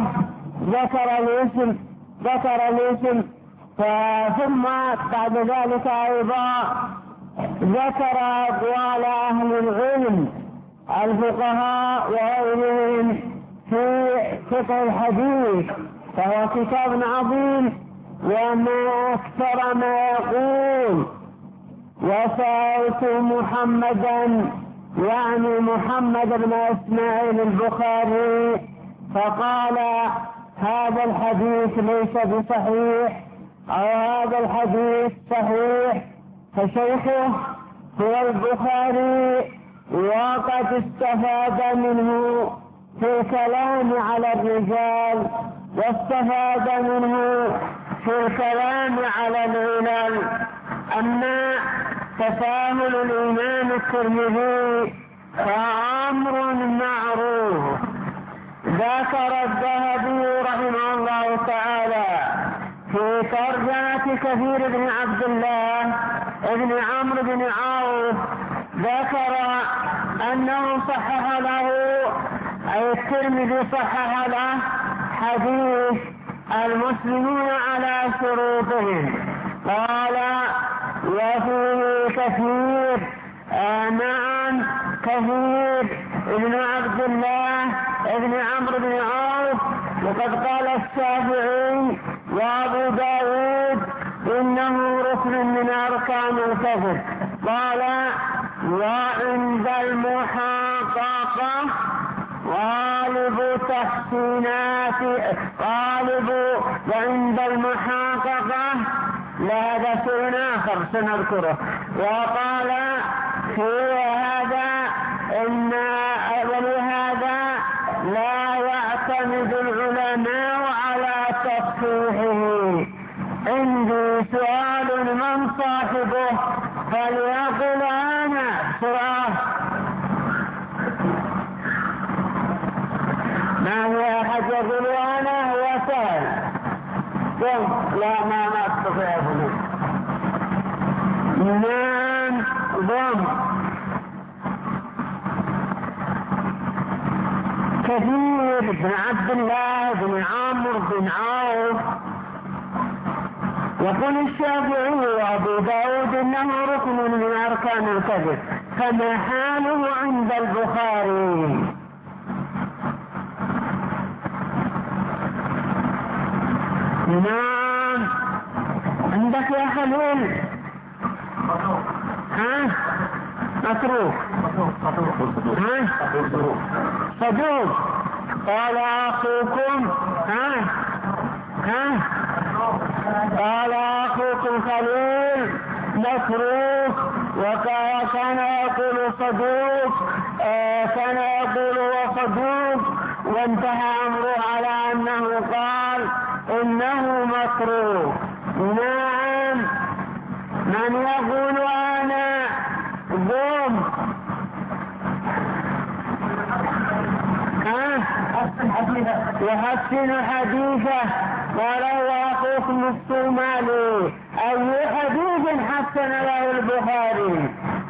ذكر الاسم ثم بعد ذلك أيضا ذكر أقوال أهل العلم الفقهاء وغيرهم في فقه الحديث، فهو كتاب عظيم. وما أكثر ما يقول وسألت محمدا، يعني محمد بن إسماعيل البخاري، فقال هذا الحديث ليس بصحيح أو هذا الحديث صحيح، فشيخه هو البخاري، وقد استفاد منه في الكلام على الرجال، واستفاد منه في الكلام على العلل. أما تساهل الإمام الترمذي فأمر معروف. ذكر الذهبي رحمه الله تعالى في ترجمة كثير بن عبد الله ابن عمرو بن عوف، ذكر أنه صحح له، أي الترمذي صحح له حديث المسلمون على شروطهم، قال وفيه كثير كثير ابن عبد الله ابن عمرو بن عوف، وقد قال الشافعي وابو داود انه ركن من اركان الكفر. قال وعند المحققة وعند المحققة لهذا شيء آخر سنذكره. وقال في هذا ولهذا لا يعتمد العلماء على تصحيحه. عندي سؤال من صاحبه فليقل أنا سؤال. ما هو أحد يقول أنا هو سهل. لا ما أستطيع أقول. نعم ضم كثير بن عبد الله بن عمرو بن عوف. يقول الشافعي وأبو داود إنه ركن من أركان الكذب، فما حاله عند البخاري؟ نعم عندك يا خليل. متروك. صدوق. قال أخوكم قال أخوكم خليل متروك. وكان يقول صدوق، كان يقول وصدوق، وانتهى أمره على أنه قال إنه متروك. نعم من يقول أنا قوم يحسن حديثه. قال وأخوكم الصومالي أي حديث حسن له البخاري؟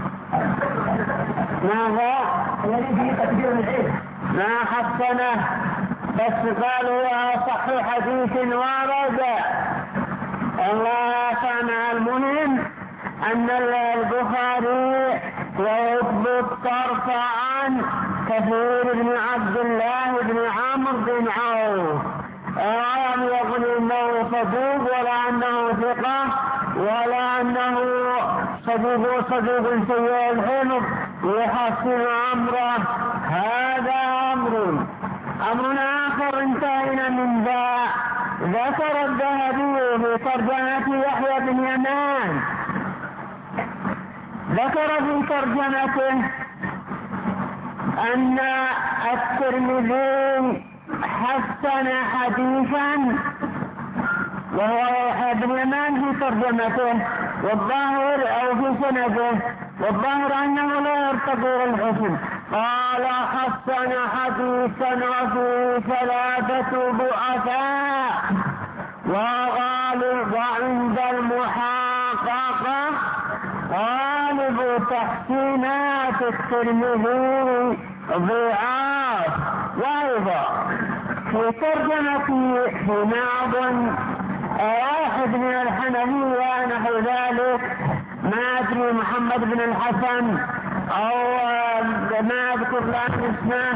ماذا؟ ما حسنه، بس قالوا صحيح حديث ورد. الله سمع. المهم أن البخاري ويثبت طرفا عن كثير بن عبد الله بن عمرو بن عوف، لم يقل انه صدوق ولا انه ثقة ولا انه صدوق سيء الحفظ يحسن امره. هذا امر اخر انتهينا من ذا. ذكر الذهبي في ترجمة يحيى بن يمان، ذكر في ترجمته أن الترمذي حسن حديثا، وهو يحيى بن يمان في ترجمته والظاهر أو في سنده، والظاهر أنه لا يرتقي الحسن. قال حسن حديثا وفيه 3 ضعفاء، وغالب وعند المحققة غالب تحسينات الترمذي ضعاف. وأيضا في ترجمة ناظم واحد من الحنفية نحو ذلك، ما أدري محمد بن الحسن أو ما أذكر الآن اسمه،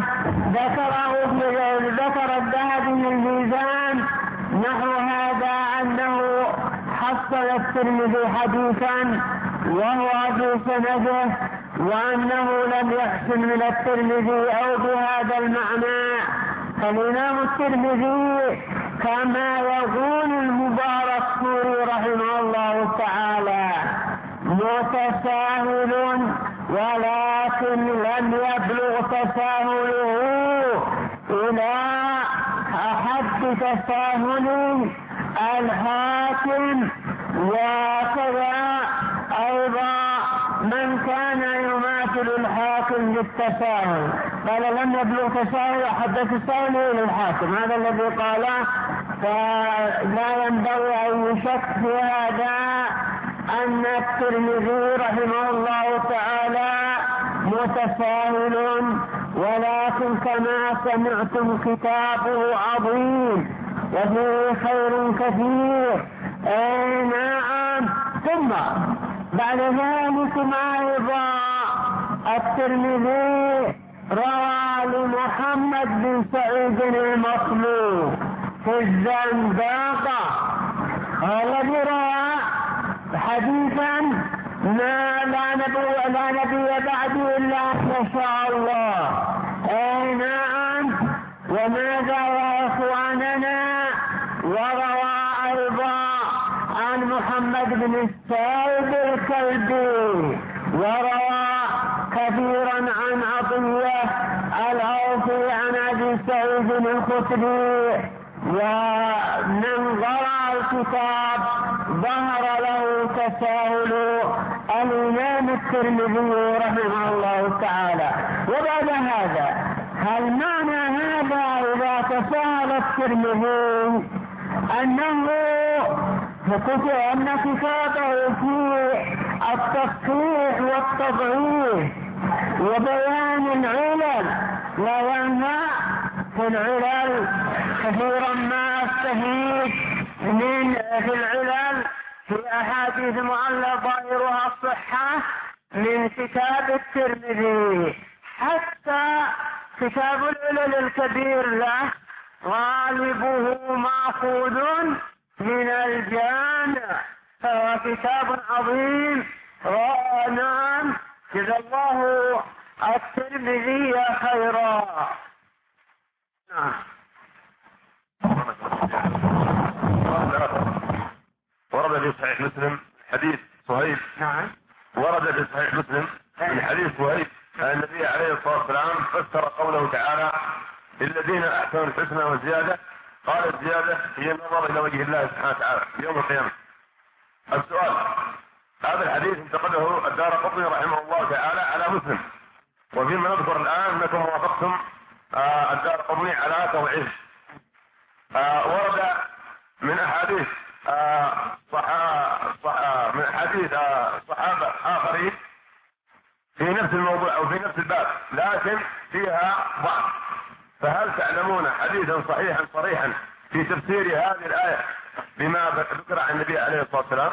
ذكر الذهبي الميزان نحو هذا أنه حصل الترمذي حديثا وهو في سنده، وأنه لم يحسن من الترمذي أو بهذا المعنى. فالإمام الترمذي كما يقول المباركفوري رحمه الله تعالى متساهل، ولكن لم يبلغ تساهله إلى حد تساهل الحاكم، وكذا أيضا من كان يماثل الحاكم بالتساهل. قال لم يبلغ تساهل حد تساهل إلى الحاكم، هذا الذي قاله. فلا ينبغي أن يشك في هذا أن الترمذي رحمه الله تعالى متساهل، ولكن كما سمعتم كتابه عظيم وفيه خير كثير. نعم. ثم بعد ذلك أيضا الترمذي روى لمحمد بن سعيد المصلوب في الزندقة الذي روى حديثا ما لا نبي بعده إلا ما شاء الله. نعم. وماذا يا إخواننا؟ وروى أيضا عن محمد بن السائب الكلبي، وروى كثيرا عن عطية العوفي عن أبي سعيد الخدري. ومن قرأ الكتاب ظهر له تساهل الإمام الترمذي رحمه الله تعالى. وبعد هذا هل معنى هذا إذا تساهل الترمذي أنه فكتب أن كتابه في التصحيح والتضعيف وبيان العلل، لا يمنع في العلل كثيرا ما استفيد من في العلل في أحاديث معلقة ظاهرها الصحة من كتاب الترمذي، حتى كتاب العلل الكبير له غالبه مأخوذ من الجامع، فهو كتاب عظيم. ونعم جزا الله الترمذي خيرا. نعم. ورد في صحيح مسلم حديث صهيب. نعم. ورد في صحيح مسلم من حديث صهيب النبي عليه الصلاة والسلام فسر قوله تعالى للذين أحسنوا الحسنى وزيادة، قال الزيادة هي النظر إلى وجه الله سبحانه وتعالى يوم القيامة. السؤال: هذا الحديث انتقده الدارقطني رحمه الله تعالى على مسلم، وفيما نذكر الآن أنكم وافقتم الدارقطني على توعيه. ورد من أحاديث صحابة آخرين في نفس الموضوع أو في نفس الباب لكن فيها ضعف، فهل تعلمون حديثا صحيحا صريحا في تفسير هذه الآية بما ذكر عن النبي عليه الصلاة والسلام؟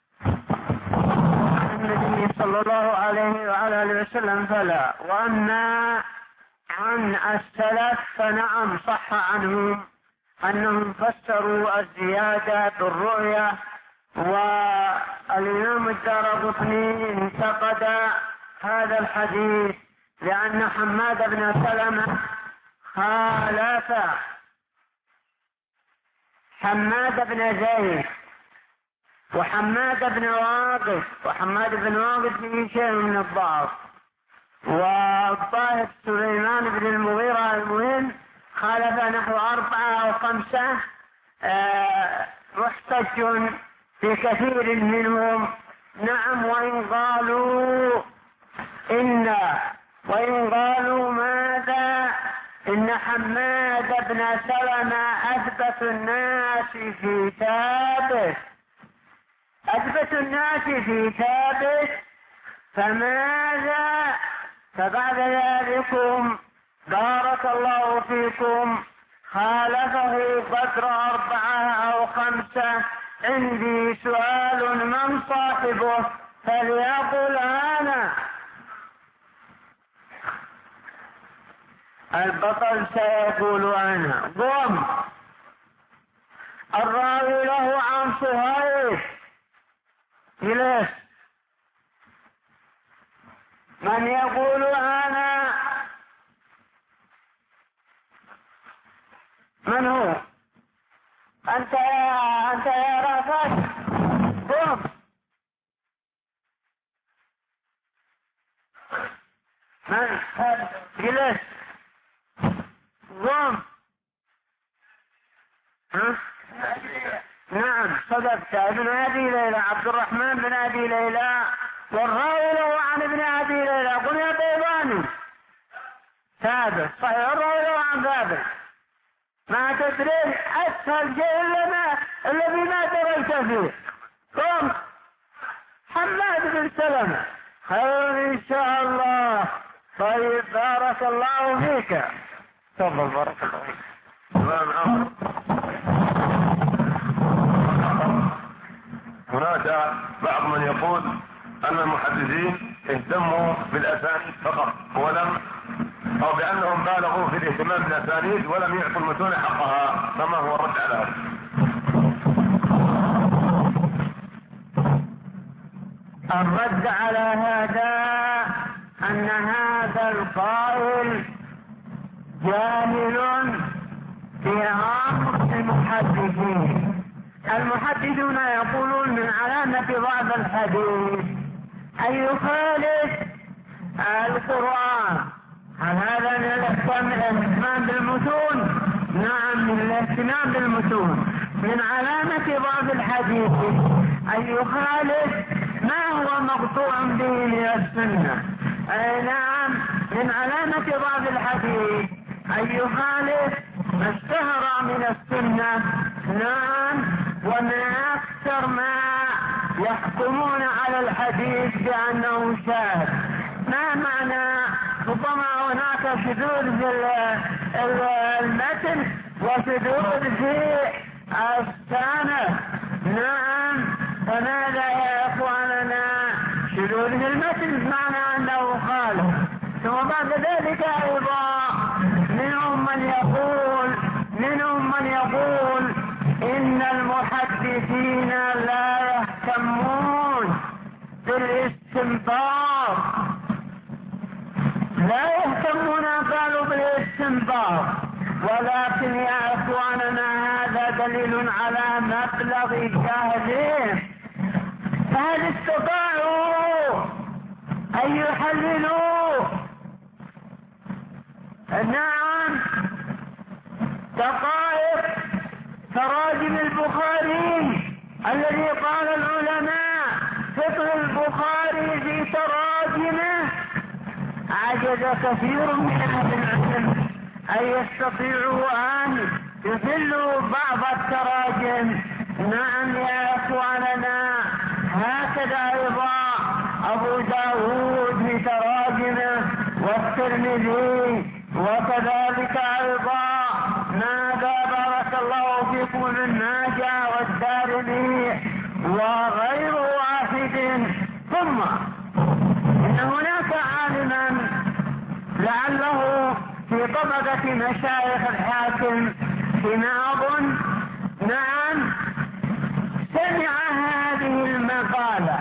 النبي صلى الله عليه وعلى آله وسلم فلا، وأما عن السلف فنعم صح عنهم أنهم فسروا الزيادة بالرؤية. والإمام الدارقطني انتقد هذا الحديث لأن حماد بن سلمة خالف حماد بن زيد وحماد بن واقد، وحماد بن واقد فيه شيء من الضعف، والطاهر سليمان بن المغيرة المهم خالف نحو 4 أو 5 محتج في كثير منهم. نعم. وإن قالوا ماذا إن حماد بن سلمة أثبت الناس في ثابت، فماذا فبعد ذلكم بارك الله فيكم خالفه قدر 4 أو 5. عندي سؤال: من صاحبه؟ فليقل أنا. البطل سيقول أنا. قم. الراوي له عن صهيب جلس. من يقول أنا؟ من هو؟ أنت يا رافض. قم. من جلس. قم. نعم صدقت. ابن أبي ليلى عبد الرحمن بن أبي ليلى، والراوي له عن ابن أبي ليلى. قل يا بيضاني ثابت صحيح. الراوي له عن ثابت. ما تدري أسهل شيء لنا الذي ما دريت فيه. قم. حماد بن سلمة خير إن شاء الله. طيب بارك الله فيك. تفضل. بارك الله فيك. هناك بعض من يقول أن المحدثين اهتموا بالأسانيد فقط أو بأنهم بالغوا في الاهتمام بالأسانيد ولم يعطوا المتون حقها، فما هو الرد على هذا؟ الرد على هذا أن هذا القائل جاهل في أمر المحدثين. المحدثون يقولون من علامة ضعف الحديث أن يخالف القرآن. هل هذا من الاهتمام بالمتون؟ نعم من الاهتمام بالمتون. من علامة ضعف الحديث أن يخالف ما هو مقطوع به من السنة. نعم من علامة ضعف الحديث أن يخالف ما اشتهر من السنة. نعم ومن أكثر ما يحكمون على الحديث بأنه شاذ. ما معنى؟ ربما هناك شذوذ في المتن وشذوذ في السند. نعم، فماذا يا إخواننا؟ شذوذ في المتن معنى أنه خالف. ثم بعد ذلك أيضا منهم من يقول إن المحدثين لا يهتمون بالاستنباط، قالوا بالاستنباط، ولكن يا إخواننا هذا دليل على مبلغ جهلهم. فهل استطاعوا أن يحللوا نعم دقائق تراجم البخاري الذي قال العلماء فقه البخاري في تراجمه؟ عجز كثير من أهل العلم أن يستطيعوا أن يذلوا بعض التراجم. نعم يا إخواننا، هكذا أيضا أبو داود في تراجمه والترمذي، وكذلك أيضا ماذا بارك الله فيكم ابن ماجه والدارمي وغير واحد. ثم إن هناك عالما لعله في طبقة مشايخ الحاكم فيما أظن، نعم، سمع هذه المقالة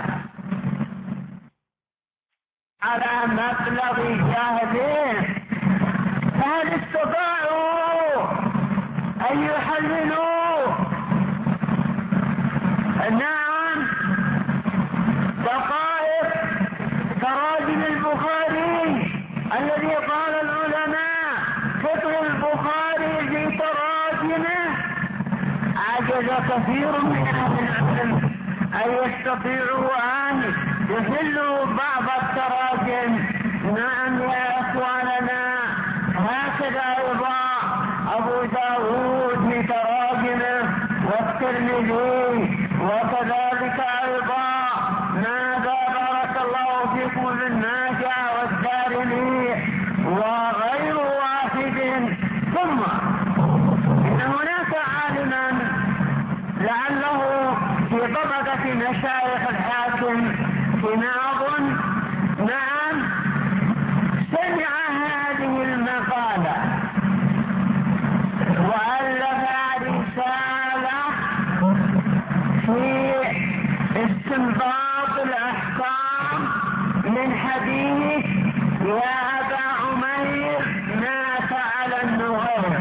على مبلغ جهله. فهل استطاعوا أن يحللوا نعم دقائق تراجم البخاري الذي قال العلماء فقه البخاري في تراجمه؟ عجز كثير من أهل العلم أن يستطيعوا أن يذلوا بعض التراجم. نعم يا إخواننا، هكذا أيضا أبو داود في تراجمه والترمذي، وكذلك أيضا ماذا بارك الله فيكم ابن ماجه والدارمي وغير واحد. ثم إن هناك عالما لعله في طبقة مشايخ الحاكم فيما أظن، نعم، سمع هذه المقالة وألف رسالة في استنباط الأحكام من حديث يا أبا عمير ما فعل النغير.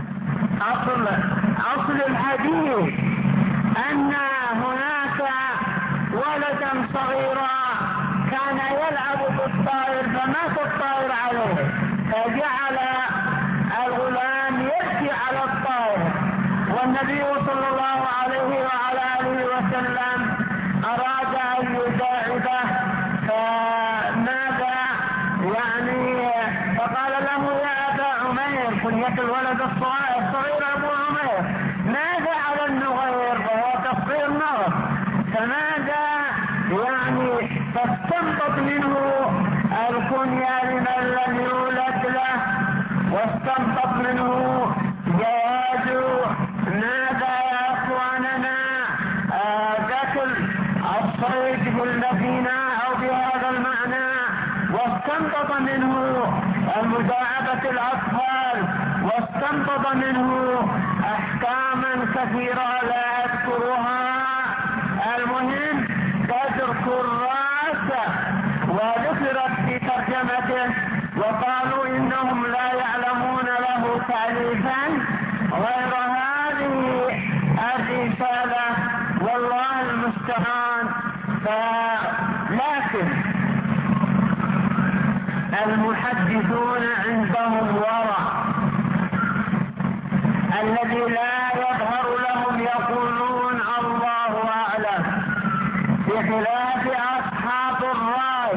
أصل الحديث أن هناك ولدا صغيرا كان يلعب بالطائر فمات الطائر عليه، فجعل الغلام يبكي على الطائر، والنبي صلى الله عليه وعلى آله وسلم أراد أن يداعبه، فماذا يعني فقال له يا أبا عمير، كنية الولد الصغير أبو عمير، ماذا على النغير وهو تصغير مرض؟ فماذا يعني فاستنبط منه الكنية لمن لم يولد له، واستنبط منه جواز ماذا يا اخواننا قتل الصيد في المدينة او بهذا المعنى، واستنبط منه مداعبة الاطفال، واستنبط منه احكاما كثيرة لا اذكرها. المهم تذكر الراس وذكرت في ترجمته، وقالوا انهم لا يعلمون له تعريفا غير هذه الرسالة، والله المستعان. لكن المحدثون عندهم ورع الذي لا يظهر لهم، يقولون الله أعلم، بخلاف أصحاب الرأي.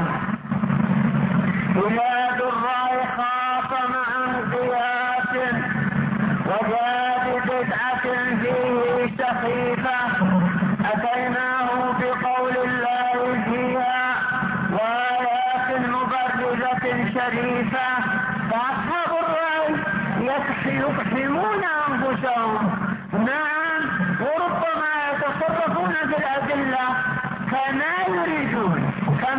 بلاد الرأي خاصة مع قياس وجاد بدعة فيه سخيفة شريفة، فأصحاب الرأي يقحمون أنفسهم، نعم، وربما يتصرفون في الأدلة كما يريدون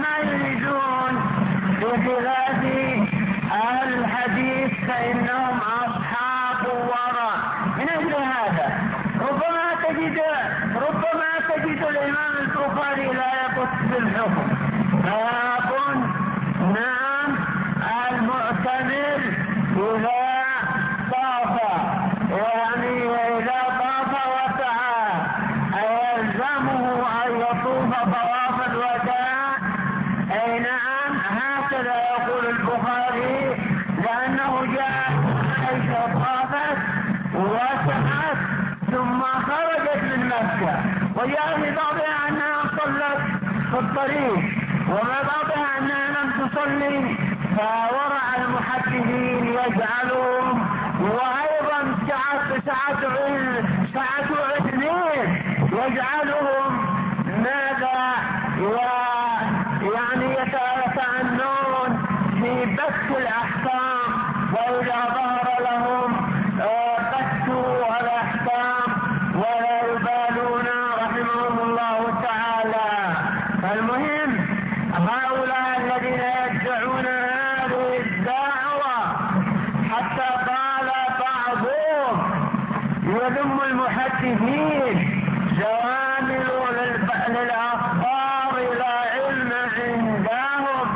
بخلاف أهل الحديث فإنهم أصحاب وراء. من أجل هذا ربما تجد الإمام البخاري لا يقص بالحكم، فيقول نعم المعتمر إذا طاف وسعى أيلزمه أن يطوف طواف الوداع؟ أي نعم، هكذا يقول البخاري، لأنه جاء عائشة طافت وسعت ثم خرجت من مكة، وجاء في بعضها أنها صلت في الطريق وما بعضها أنها لم تصلي، فورع المحدثين يجعلهم، وأيضا سعة علمين يجعلهم ماذا يعني يتعنون في بث الأحكام، وإذا ظهر لهم بثوا الأحكام ولا يبالون رحمهم الله تعالى. فالمهم هؤلاء الذين يدعون هذه الدعوة حتى قال بعضهم يذم المحدثين جوامل للأخبار لا علم عندهم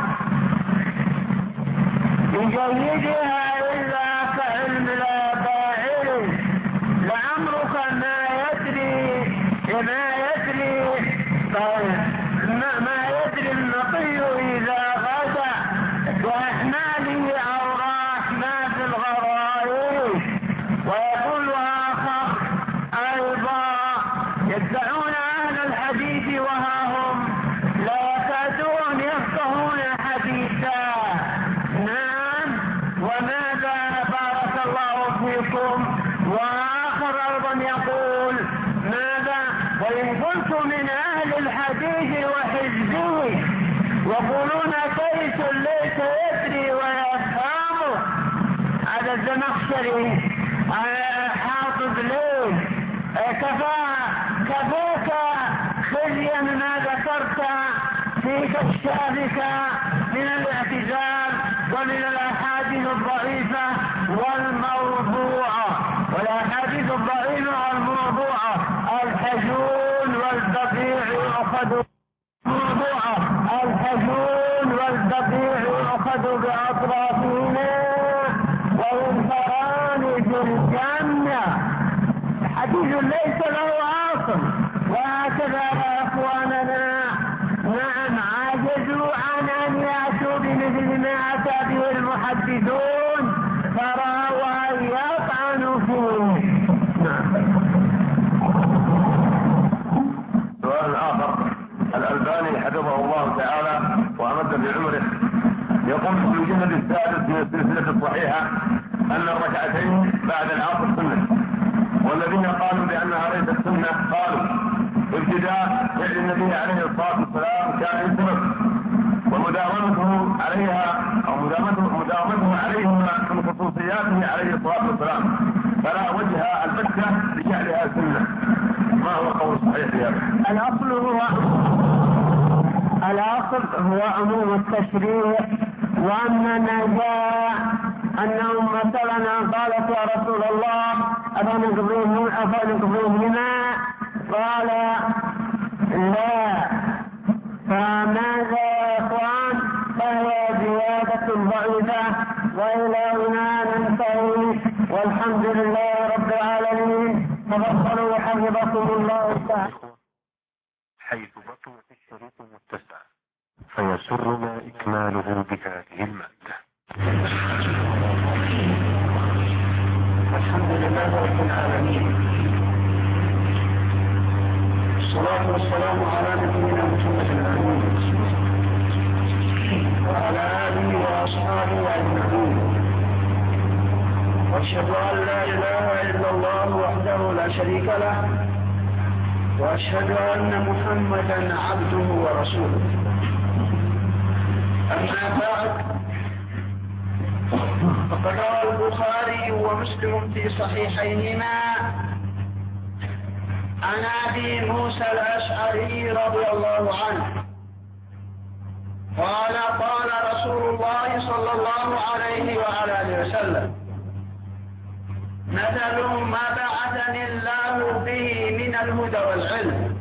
بجيدها إلا كعلم الآباء، لعمرك ما يدري النقي إذا غدا بأحماله أو راح ما في الغرائب. ويقول آخر أيضا يدعون أهل الحديث وها هم لا يكادون يفقهون حديثا، نعم، وماذا بارك الله فيكم. وآخر أيضا يقول ماذا وإن كنت من أهل الحديث وحزبه يقولون كيس ليس يدري ويفهمه. هذا الزمخشري حافظ ليه كفاك خزيا ما ذكرت في كشافك من الاعتزال ومن الأحاديث الضعيفة والموضوعة. والأحاديث الضعيفة والموضوعة الحجون والبقيع يؤخذ بأطرافهما وينفران في الجنة. حديث ليس له أصل. وهكذا يا إخواننا، نعم، عجزوا عن أن يأتوا بمثل ما أتى به المحدثون، فرأوا أن يطعنوا فيه. سؤال آخر، الألباني حفظه الله تعالى وأمد بعمره يقول في الجلد السادس من السلسلة الصحيحة أن الركعتين بعد العصر سنة، والذين قالوا بأنها ليست سنة قالوا ابتداء فعل النبي عليه الصلاة والسلام كان يسرق، ومداومته عليها أو مداومته عليهما من خصوصياته عليه الصلاة والسلام، فلا وجه البتة لجعلها سنة. ما هو القول الصحيح في هذا؟ الأصل هو عموم التشريع، وأننا جاء أنهم مثلا قالت يا رسول الله أفنقضيهما؟ قال لا. فماذا يا إخوان؟ فهي زيادة ضعيفة. وإلى هنا ننتهي، والحمد لله رب العالمين. تفضلوا حفظكم الله تعالى. حيث بطن في الشريط متسع، فيسرنا إكماله بهذه المادة. الحمد لله رب العالمين، الصلاة والسلام على نبينا محمد الأمين وعلى آله وأصحابه أجمعين، وأشهد أن لا إله إلا الله وحده لا شريك له، وأشهد أن محمدا عبده ورسوله. أما بعد، وقد روى البخاري ومسلم في صحيحيهما عن أبي موسى الأشعري رضي الله عنه قال قال رسول الله صلى الله عليه وآله وسلم: مثل ما بعثني الله به من الهدى والعلم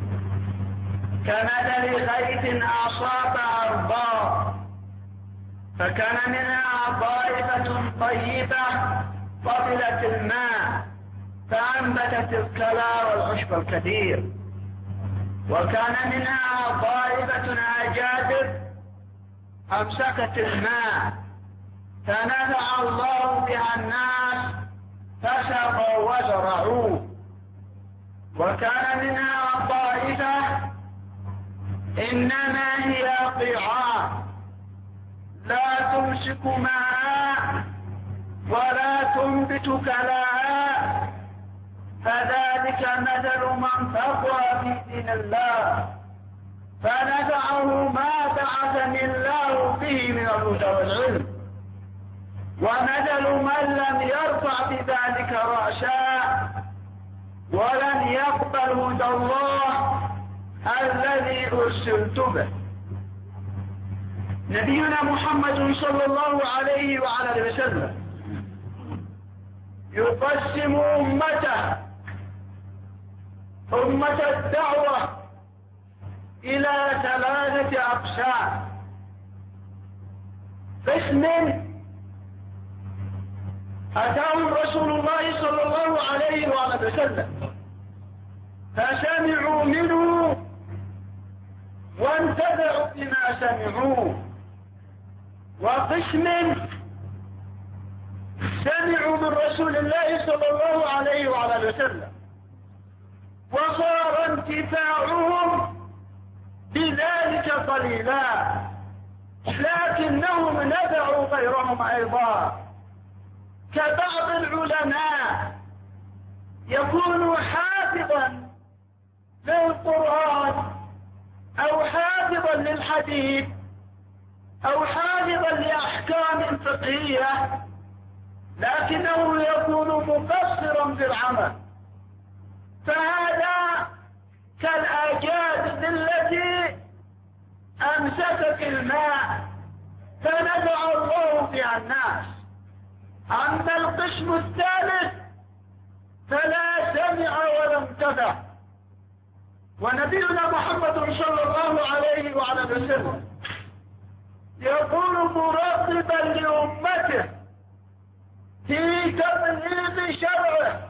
كمثل غيث أصاب أرضا فكان منها طائفة طيبة قبلت الماء فأنبتت الكلى والعشب الكثير، وكان منها طائفة أجادب أمسكت الماء فنفع الله بها الناس فسقوا وزرعوا، وكان منها طائفة إنما هي قيعان لا تمسك ماء ولا تنبت كلاء، فذلك مثل من تقوى في دين الله فنفعه ما بعثني الله به من الهدى والعلم، ومثل من لم يرفع بذلك رأسا ولم يقبل هدى الله الذي أرسلت به. نبينا محمد صلى الله عليه وعلى وسلم يقسم أمته أمة الدعوة إلى 3 أقسام: قسم أتاهم رسول الله صلى الله عليه وآله وسلم فسمعوا منه وانتفعوا بما سمعوا، وقسم سمعوا من رسول الله صلى الله عليه وآله وسلم وصار انتفاعهم بذلك قليلا لكنهم نفعوا غيرهم أيضا، كبعض العلماء يكون حافظا للقرآن أو حافظا للحديث أو حافظا لأحكام فقهية لكنه يكون مقصرا في العمل، فهذا كالأجادب التي أمسكت الماء فنفع الله بها الناس. أما القسم الثالث فلا سمع ولا انتفع، ونبينا محمد صلى الله عليه وعلى وسلم يقول مراقبا لأمته في تبليغ شرعه: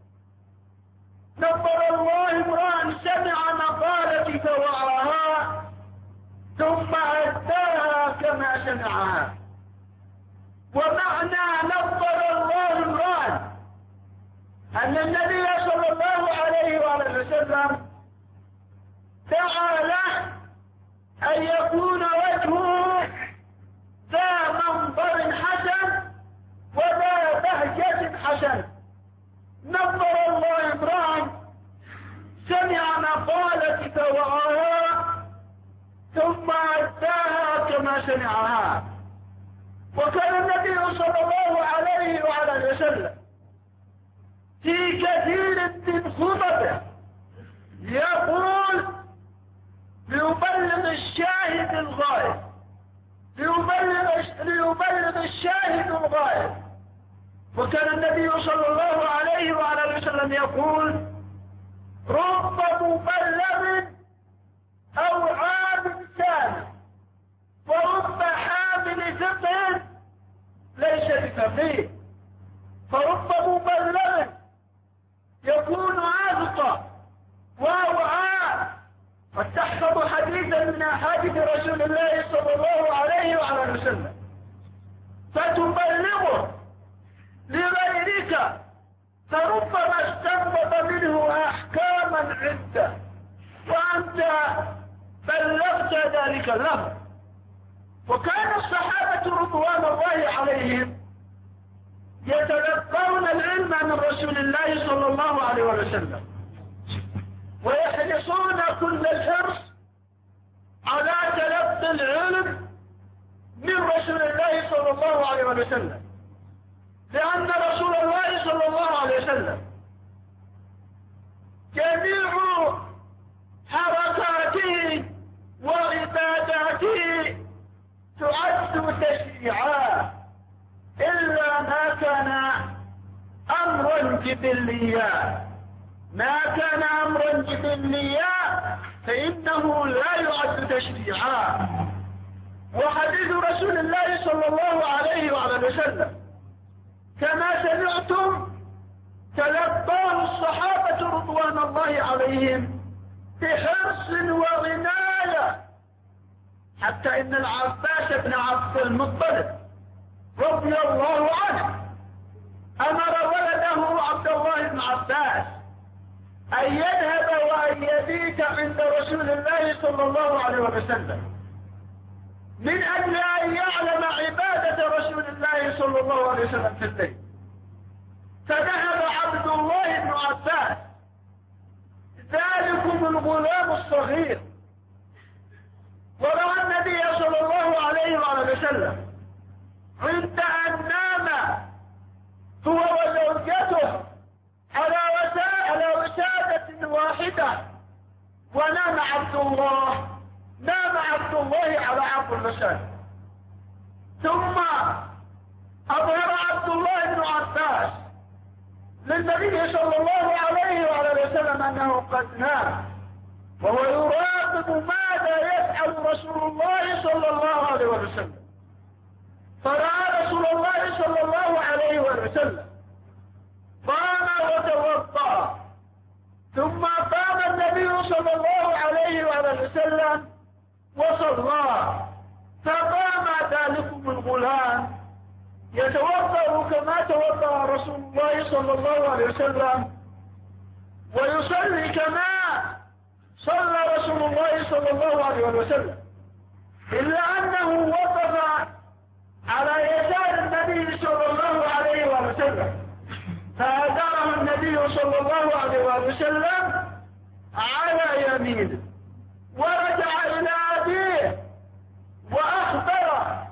نظر الله امرأ سمع مقالتي فوعاها ثم أداها كما سمعها. ومعنى نظر الله امرأ أن النبي صلى الله عليه وآله وسلم دعا له أن يكون وجهه ذا منظر حسن وذا بهجة حسن. نظر الله امرأ سمع مقالتي فوعاها ثم أداها كما سمعها. وكان النبي صلى الله عليه وعلى وسلم في كثير من خطبه يقول ليبلغ الشاهد الغائب، ليبلغ الشاهد الغائب. وكان النبي صلى الله عليه وعلى وسلم يقول: رب مبلغ أو عابد سامع ورب حامل فقه ليس بفقيه. فرب مبلغ يكون عاذقا ووعاء قد تحفظ حديثا من أحاديث رسول الله صلى الله عليه وعلى وسلم فتبلغه لغيرك فربما استنبط منه أحكاما عدة وأنت بلغت ذلك له. وكان الصحابة رضوان الله عليهم يتلقون العلم من رسول الله صلى الله عليه وسلم ويحرصون كل الحرص على تلقي العلم من رسول الله صلى الله عليه وسلم، لأن رسول الله صلى الله عليه وسلم جميع حركاته وعباداته تعد تشريعا إلا ما كان أمرا جبليا. ما كان أمرا جبليا فإنه لا يعد تشريعا. وحديث رسول الله صلى الله عليه وآله وسلم كما سمعتم تلقاه الصحابة رضوان الله عليهم بحرص وعناية، حتى إن العباس بن عبد المطلب رضي الله عنه أمر ولده عبد الله بن عباس أن يذهب وأن يبيت عند رسول الله صلى الله عليه وسلم من أجل أن يعلم عبادة رسول الله صلى الله عليه وسلم في الليل. فذهب عبد الله بن عباس ذلكم الغلام الصغير ورأى النبي صلى الله عليه وسلم عند أن نام هو وزوجته على وسادة واحدة، ونام عبد الله على عرض الوسادة. ثم أظهر عبد الله بن عباس للنبي صلى الله عليه وسلم أنه قد نام، وهو يراقب ماذا يفعل رسول الله صلى الله عليه وسلم. فرأى رسول الله صلى الله عليه وسلم قام وتوضأ، ثم قام النبي صلى الله عليه وسلم وصلى. فقام ذلكم الغلام يتوضأ كما توضأ رسول الله صلى الله عليه وسلم، ويصلي كما صلى رسول الله صلى الله عليه وسلم، إلا أنه وقف على يسار النبي صلى الله عليه وسلم، فأداره النبي صلى الله عليه وسلم على يمينه، ورجع إلى أبيه وأخبره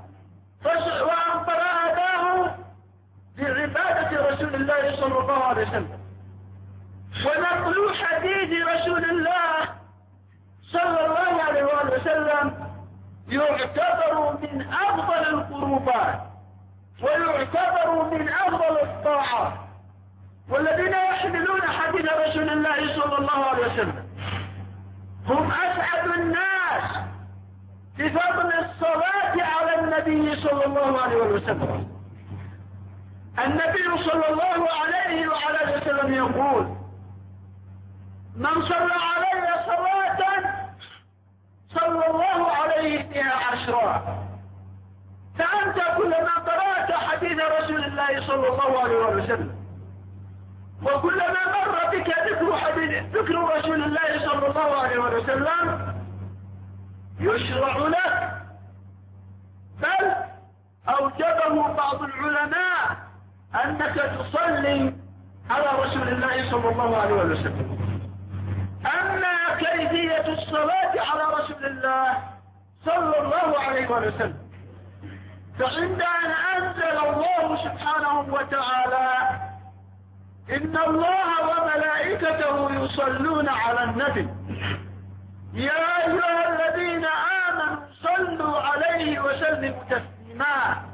أباه بعبادة رسول الله صلى الله عليه وسلم. ونقل حديث رسول الله صلى الله عليه وسلم يعتبر من أفضل القربات ويعتبر من أفضل الطاعات. والذين يحملون حديث رسول الله صلى الله عليه وسلم هم أسعد الناس بفضل الصلاة على النبي صلى الله عليه وسلم. النبي صلى الله عليه وسلم يقول: من صلى علي صلاة صلى الله عليه بها 10. فأنت كلما قرأت حديث رسول الله صلى الله عليه وسلم وكلما مر بك ذكر رسول الله صلى الله عليه وسلم يشرع لك، بل أوجبه بعض العلماء أنك تصلي على رسول الله صلى الله عليه وسلم. أما كيفية الصلاة على رسول الله صلى الله عليه وسلم فعند أن أنزل الله سبحانه وتعالى: إن الله وملائكته يصلون على النبي يا أيها الذين آمنوا صلوا عليه وسلموا تسليما.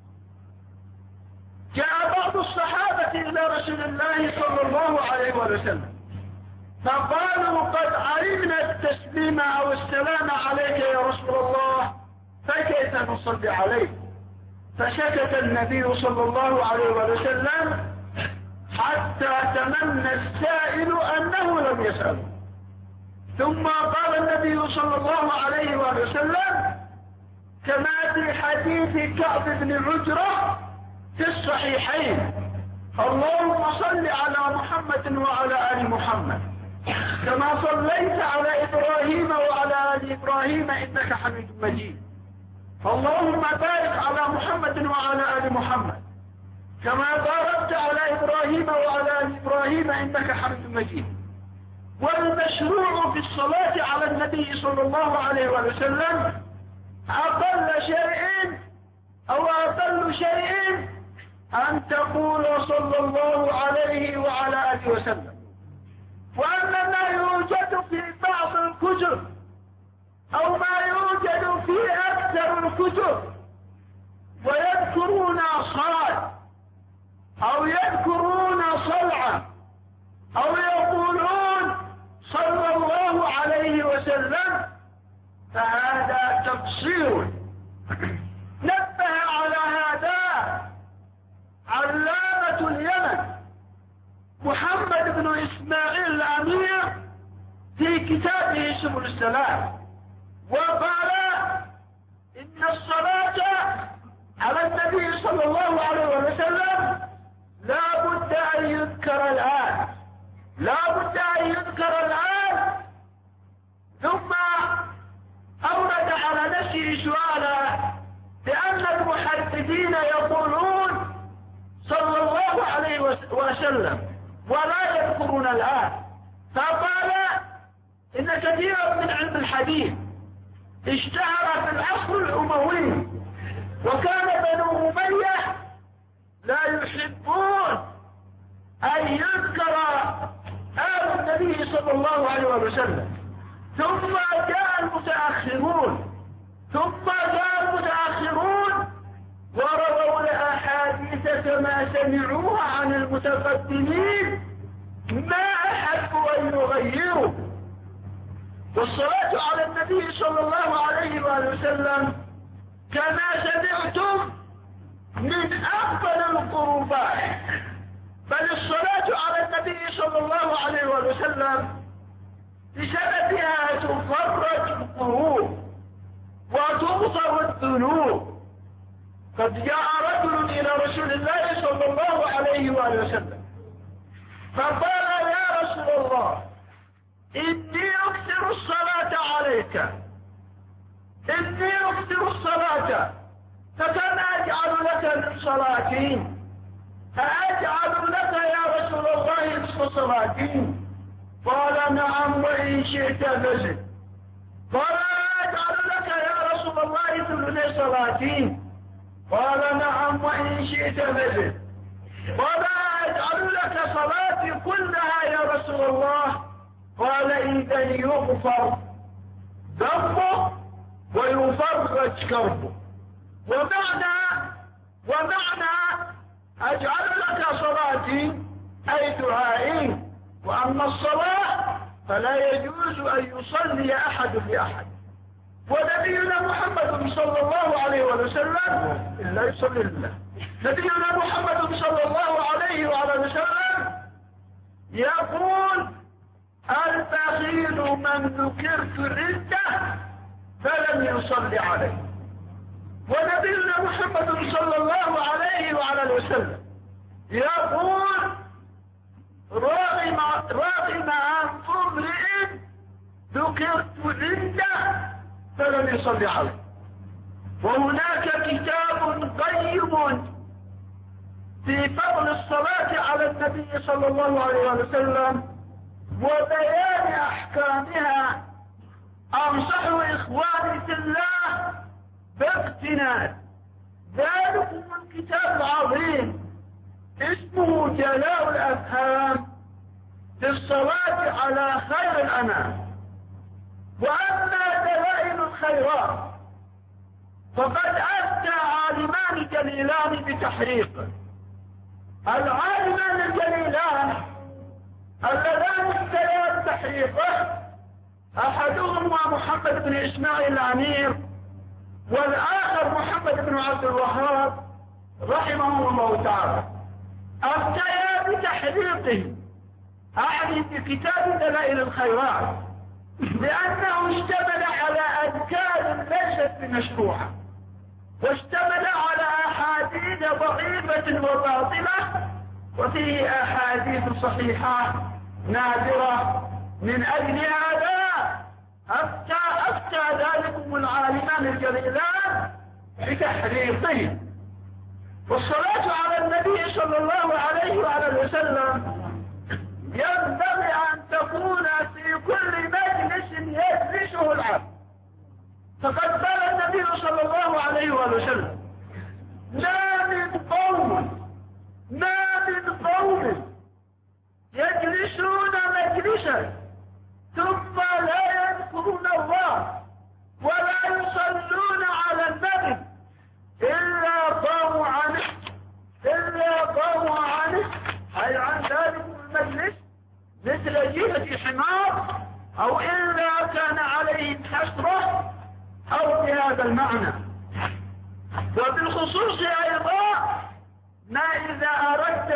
جاء بعض الصحابة إلى رسول الله صلى الله عليه وسلم فقالوا: قد علمنا التسليم أو السلام عليك يا رسول الله، فكيف نصلي عليك؟ فسكت النبي صلى الله عليه وسلم حتى تمنى السائل أنه لم يسأل. ثم قال النبي صلى الله عليه وسلم كما في حديث كعب بن عجرة في الصحيحين: اللهم صل على محمد وعلى آل محمد كما صليت على إبراهيم وعلى آل إبراهيم إنك حميد مجيد. اللهم بارك على محمد وعلى آل محمد كما باركت على إبراهيم وعلى آل إبراهيم إنك حميد مجيد. والمشروع في الصلاة على النبي صلى الله عليه وسلم أقل شيء أن تقول صلى الله عليه وعلى آله وسلم. وأن ما يوجد في بعض الكتب أو ما يوجد في أكثر الكتب ويذكرون صلاة أو يذكرون صلعة أو يقولون صلى الله عليه وسلم، فهذا تقصير. نبه على هذا علامة اليمن محمد بن إسماعيل الأمير في كتابه سبل السلام، وقال إن الصلاة على النبي صلى الله عليه وسلم لا بد أن يذكر الآن، لا بد أن يذكر الآن. ثم أورد على نفسه سؤالا، لأن المحدثين يقولون صلى الله عليه وسلم ولا يذكرون الآن، فقال إن كثيرا من علم الحديث اشتهر في العصر الأموي، وكان بنو أمية لا يحبون أن يذكر آل النبي صلى الله عليه وسلم. ثم جاء المتأخرون ورووا الأحاديث كما سمعوها عن المتقدمين ما أحبوا أن يغيروا. والصلاة على النبي صلى الله عليه وسلم كما سمعتم من أفضل القربات، بل الصلاة على النبي صلى الله عليه وسلم بسببها تفرج القلوب وتغفر الذنوب. قد جاء رجل إلى رسول الله صلى الله عليه وسلم فقال: يا رسول الله، إني أكثر الصلاة عليك، إني أكثر الصلاة، فكم أجعل لك من صلاتي؟ أجعل لك يا رسول الله نصف صلاتي؟ قال: نعم، وإن شئت فزد. قال: أجعل لك يا رسول الله ثلثي صلاتي؟ قال: نعم، وإن شئت فزد. قال: أجعل لك صلاتي كلها يا رسول الله؟ قال: إذا يغفر ذنبه ويفرج كربه. ومعنى أجعل لك صلاتي أي دعائي، وأما الصلاة فلا يجوز أن يصلي أحد بأحد. ونبينا محمد صلى الله عليه وسلم إلا يصلي لله. نبينا محمد صلى الله عليه وسلم يقول: البخيل من ذكرت عنده فلم يصلي عليه. ونبينا محمد صلى الله عليه وسلم يقول: راغم عن امرئ ذكرت عنده فلم يصلي عليه. وهناك كتاب قيم في فضل الصلاة على النبي صلى الله عليه وسلم وبيان أحكامها، أنصح إخواني في الله باقتناء ذلكم الكتاب العظيم اسمه جلاء الأفهام في الصلاة على خير الأنام. وأما دلائل الخيرات فقد أفتى عالمان جليلان بتحريقه. العالمان الجليلان اللذان افتيا بتحريقه أحدهما محمد بن إسماعيل الأمير، والآخر محمد بن عبد الوهاب رحمه الله تعالى. أفتيا بتحريقه أعني بكتاب دلائل الخيرات، لأنه اشتمل على أذكار ليست بمشروعة، واشتمل على أحاديث ضعيفة وباطلة، وفيه أحاديث صحيحة نادرة. من أجل هذا أفتى ذلكم العالمان الجليلان بتحريقه. والصلاة على النبي صلى الله عليه وسلم ينبغي أن تكون في كل مجلس يجلسه العبد. فقد قال النبي صلى الله عليه وسلم: لا من قوم الكسل، ثم لا يذكرون الله ولا يصلون على النبي إلا قاموا عنه أي عن ذلك المجلس مثل جيفة حمار، أو إلا كان عليهم حسرة أو بهذا المعنى. وبالخصوص أيضا ما إذا أردت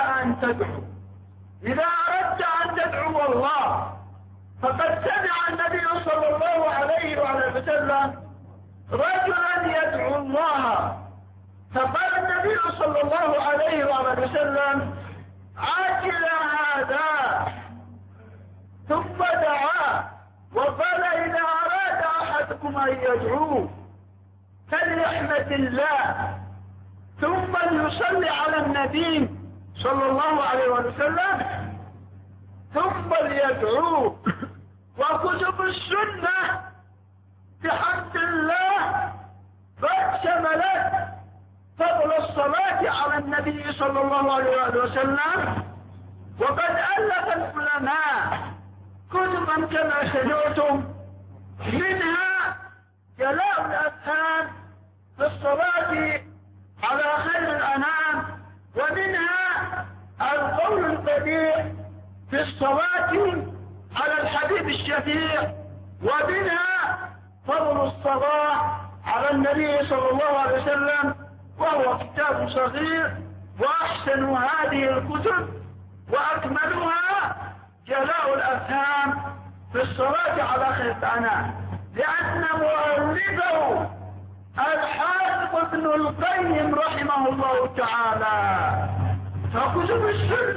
أن تدعو الله، فقد سمع النبي صلى الله عليه وسلم رجلا يدعو الله، فقال النبي صلى الله عليه وسلم: عاجل هذا، ثم دعا وقال: إذا أراد أحدكم أن يدعو فليحمد الله، ثم ليصلي على النبي صلى الله عليه وسلم، ثم ليدعو. وكتب السنة بحمد الله قد شملت فضل الصلاة على النبي صلى الله عليه وسلم، وقد ألف العلماء كتبا كما سمعتم، منها جلاء الأفهام في الصلاة على خير الأنام، ومنها القول البديع في الصلاة على الحبيب الشفيع، ومنها فضل الصلاة على النبي صلى الله عليه وسلم، وهو كتاب صغير. وأحسن هذه الكتب وأكملها جلاء الأفهام في الصلاة على خير الأنام، لأن مؤلفه الحافظ ابن القيم رحمه الله تعالى. فكتب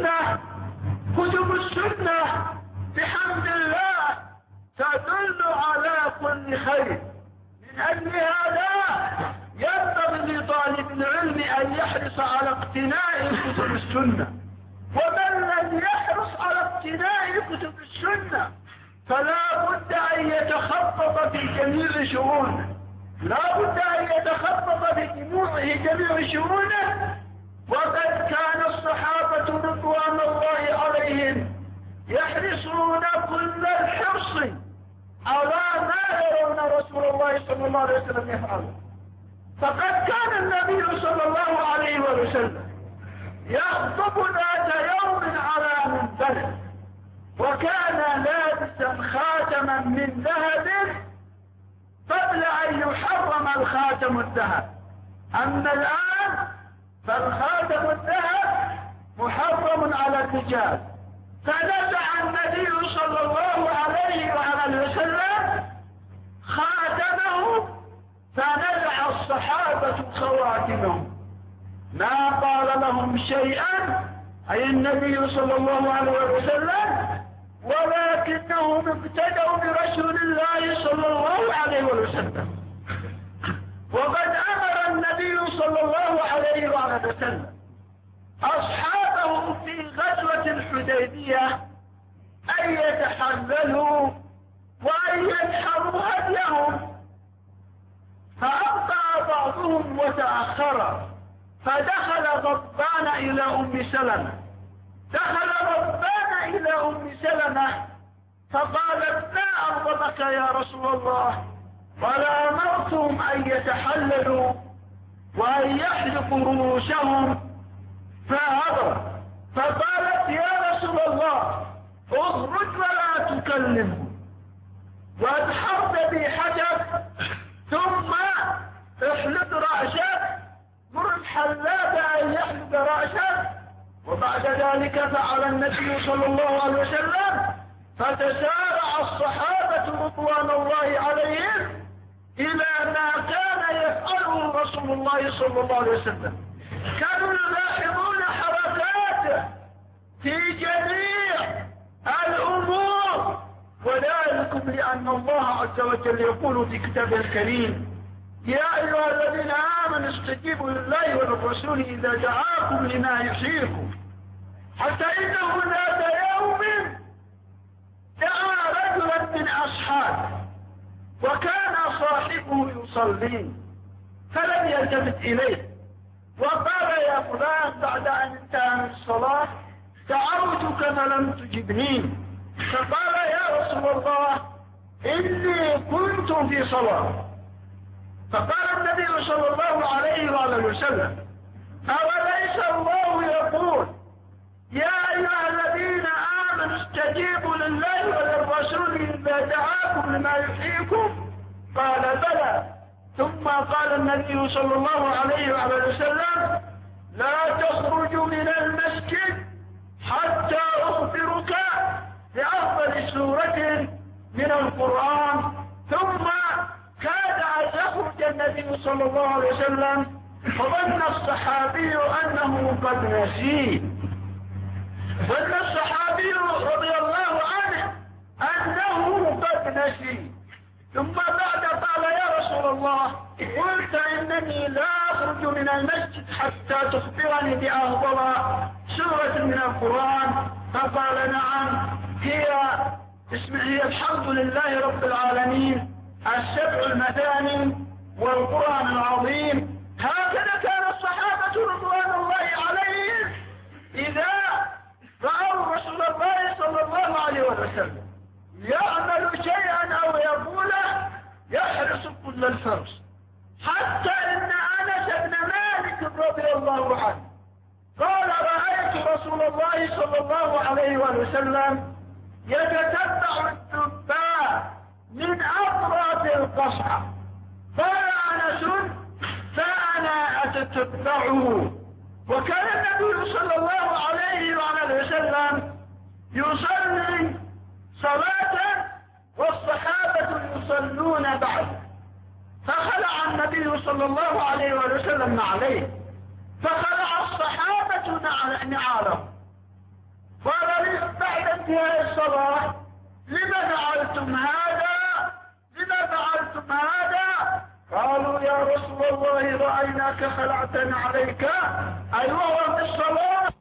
السنة بحمد الله تدل على كل خير. من أجل هذا ينبغي لطالب العلم أن يحرص على اقتناء كتب السنة، ومن لم يحرص على اقتناء كتب السنة فلا بد أن يتخطط في جميع شؤونه، جميع شؤونه. وقد كان الصحابة رضوان الله عليهم يحرصون كل الحرص على ما يرون رسول الله صلى الله عليه وسلم يفعله. فقد كان النبي صلى الله عليه وسلم يخطب ذات يوم على منبر، وكان لابسا خاتما من ذهب قبل أن يحرم الخاتم الذهب. أما الآن فالخاتم الذهب محرم على الرجال، فنزع النبي صلى الله عليه وسلم خاتمه، فنزع الصحابة خواتمهم، ما قال لهم شيئا أي النبي صلى الله عليه وسلم، ولكنهم اقتدوا برسول الله صلى الله عليه وسلم. وقد أمر النبي صلى الله عليه وسلم أصحابه في غزوة الحديبية أن يتحللوا وأن ينحروا هديهم، فأبطأ بعضهم وتأخر، فدخل غضبان إلى أم سلمة فقالت: ما أغضبك يا رسول الله؟ ولا أمرتهم أن يتحللوا وأن يحلقوا رؤوسهم فأبوا. فقالت: يا رسول الله اخرج ولا تكلم، وادحرت بي حجر، ثم احلق رأسك، مر الحلاق أن يحلق رأسك. وبعد ذلك فعل النبي صلى الله عليه وسلم، فتسارع الصحابة رضوان الله عليهم إلى ما كان يفعله رسول الله صلى الله عليه وسلم. كانوا يلاحظون حركاته في جميع الأمور، وذلكم لأن الله عز وجل يقول في كتابه الكريم: يا أيها الذين آمنوا استجيبوا لله وللرسول إذا دعاكم لما يحييكم. حتى إنه ذات يوم دعا رجلا من أصحابه، وكان صاحبه يصلي، فلم يلتفت إليه، وقال: يا فلان، بعد أن انتهى من الصلاة دعوتك فلم تجبني، فقال يا رسول الله إني كنت في صلاة. فقال النبي صلى الله عليه وآله وسلم أوليس الله يقول يا أيها الذين آمنوا استجيبوا لله وللرسول إذا دعاكم لما يحييكم؟ قال بلى. ثم قال النبي صلى الله عليه وآله وسلم لا تخرج من المسجد حتى أخبرك بأفضل سورة من القرآن. ثم كاد أن يخرج النبي صلى الله عليه وسلم فظن الصحابي أنه قد نسي. ظن الصحابي رضي الله عنه أنه قد نسي. ثم بعد قال يا رسول الله قلت إنني لا أخرج من المسجد حتى تخبرني بأفضل سورة من القرآن. فقال نعم هي الحمد لله رب العالمين، السبع المثاني والقرآن العظيم. هكذا كان الصحابة رضوان الله عليهم إذا رأوا رسول الله صلى الله عليه وسلم يعمل شيئا أو يقوله يحرص كل الحرص. حتى إن أنس بن مالك رضي الله عنه قال رأيت رسول الله صلى الله عليه وسلم يتتبع الدباء من أطراف القصعة. قال أنس فأنا أتتبعه. وكان النبي صلى الله عليه وسلم يصلي صلاة والصحابة يصلون بعده. فخلع النبي صلى الله عليه وسلم عليه، فخلع الصحابة نعالهم. قال بعد انتهاء الصلاة لما فعلتم هذا؟ لما فعلتم هذا؟ قالوا يا رسول الله رأيناك خلعتنا عليك أي وهو في الصلاة.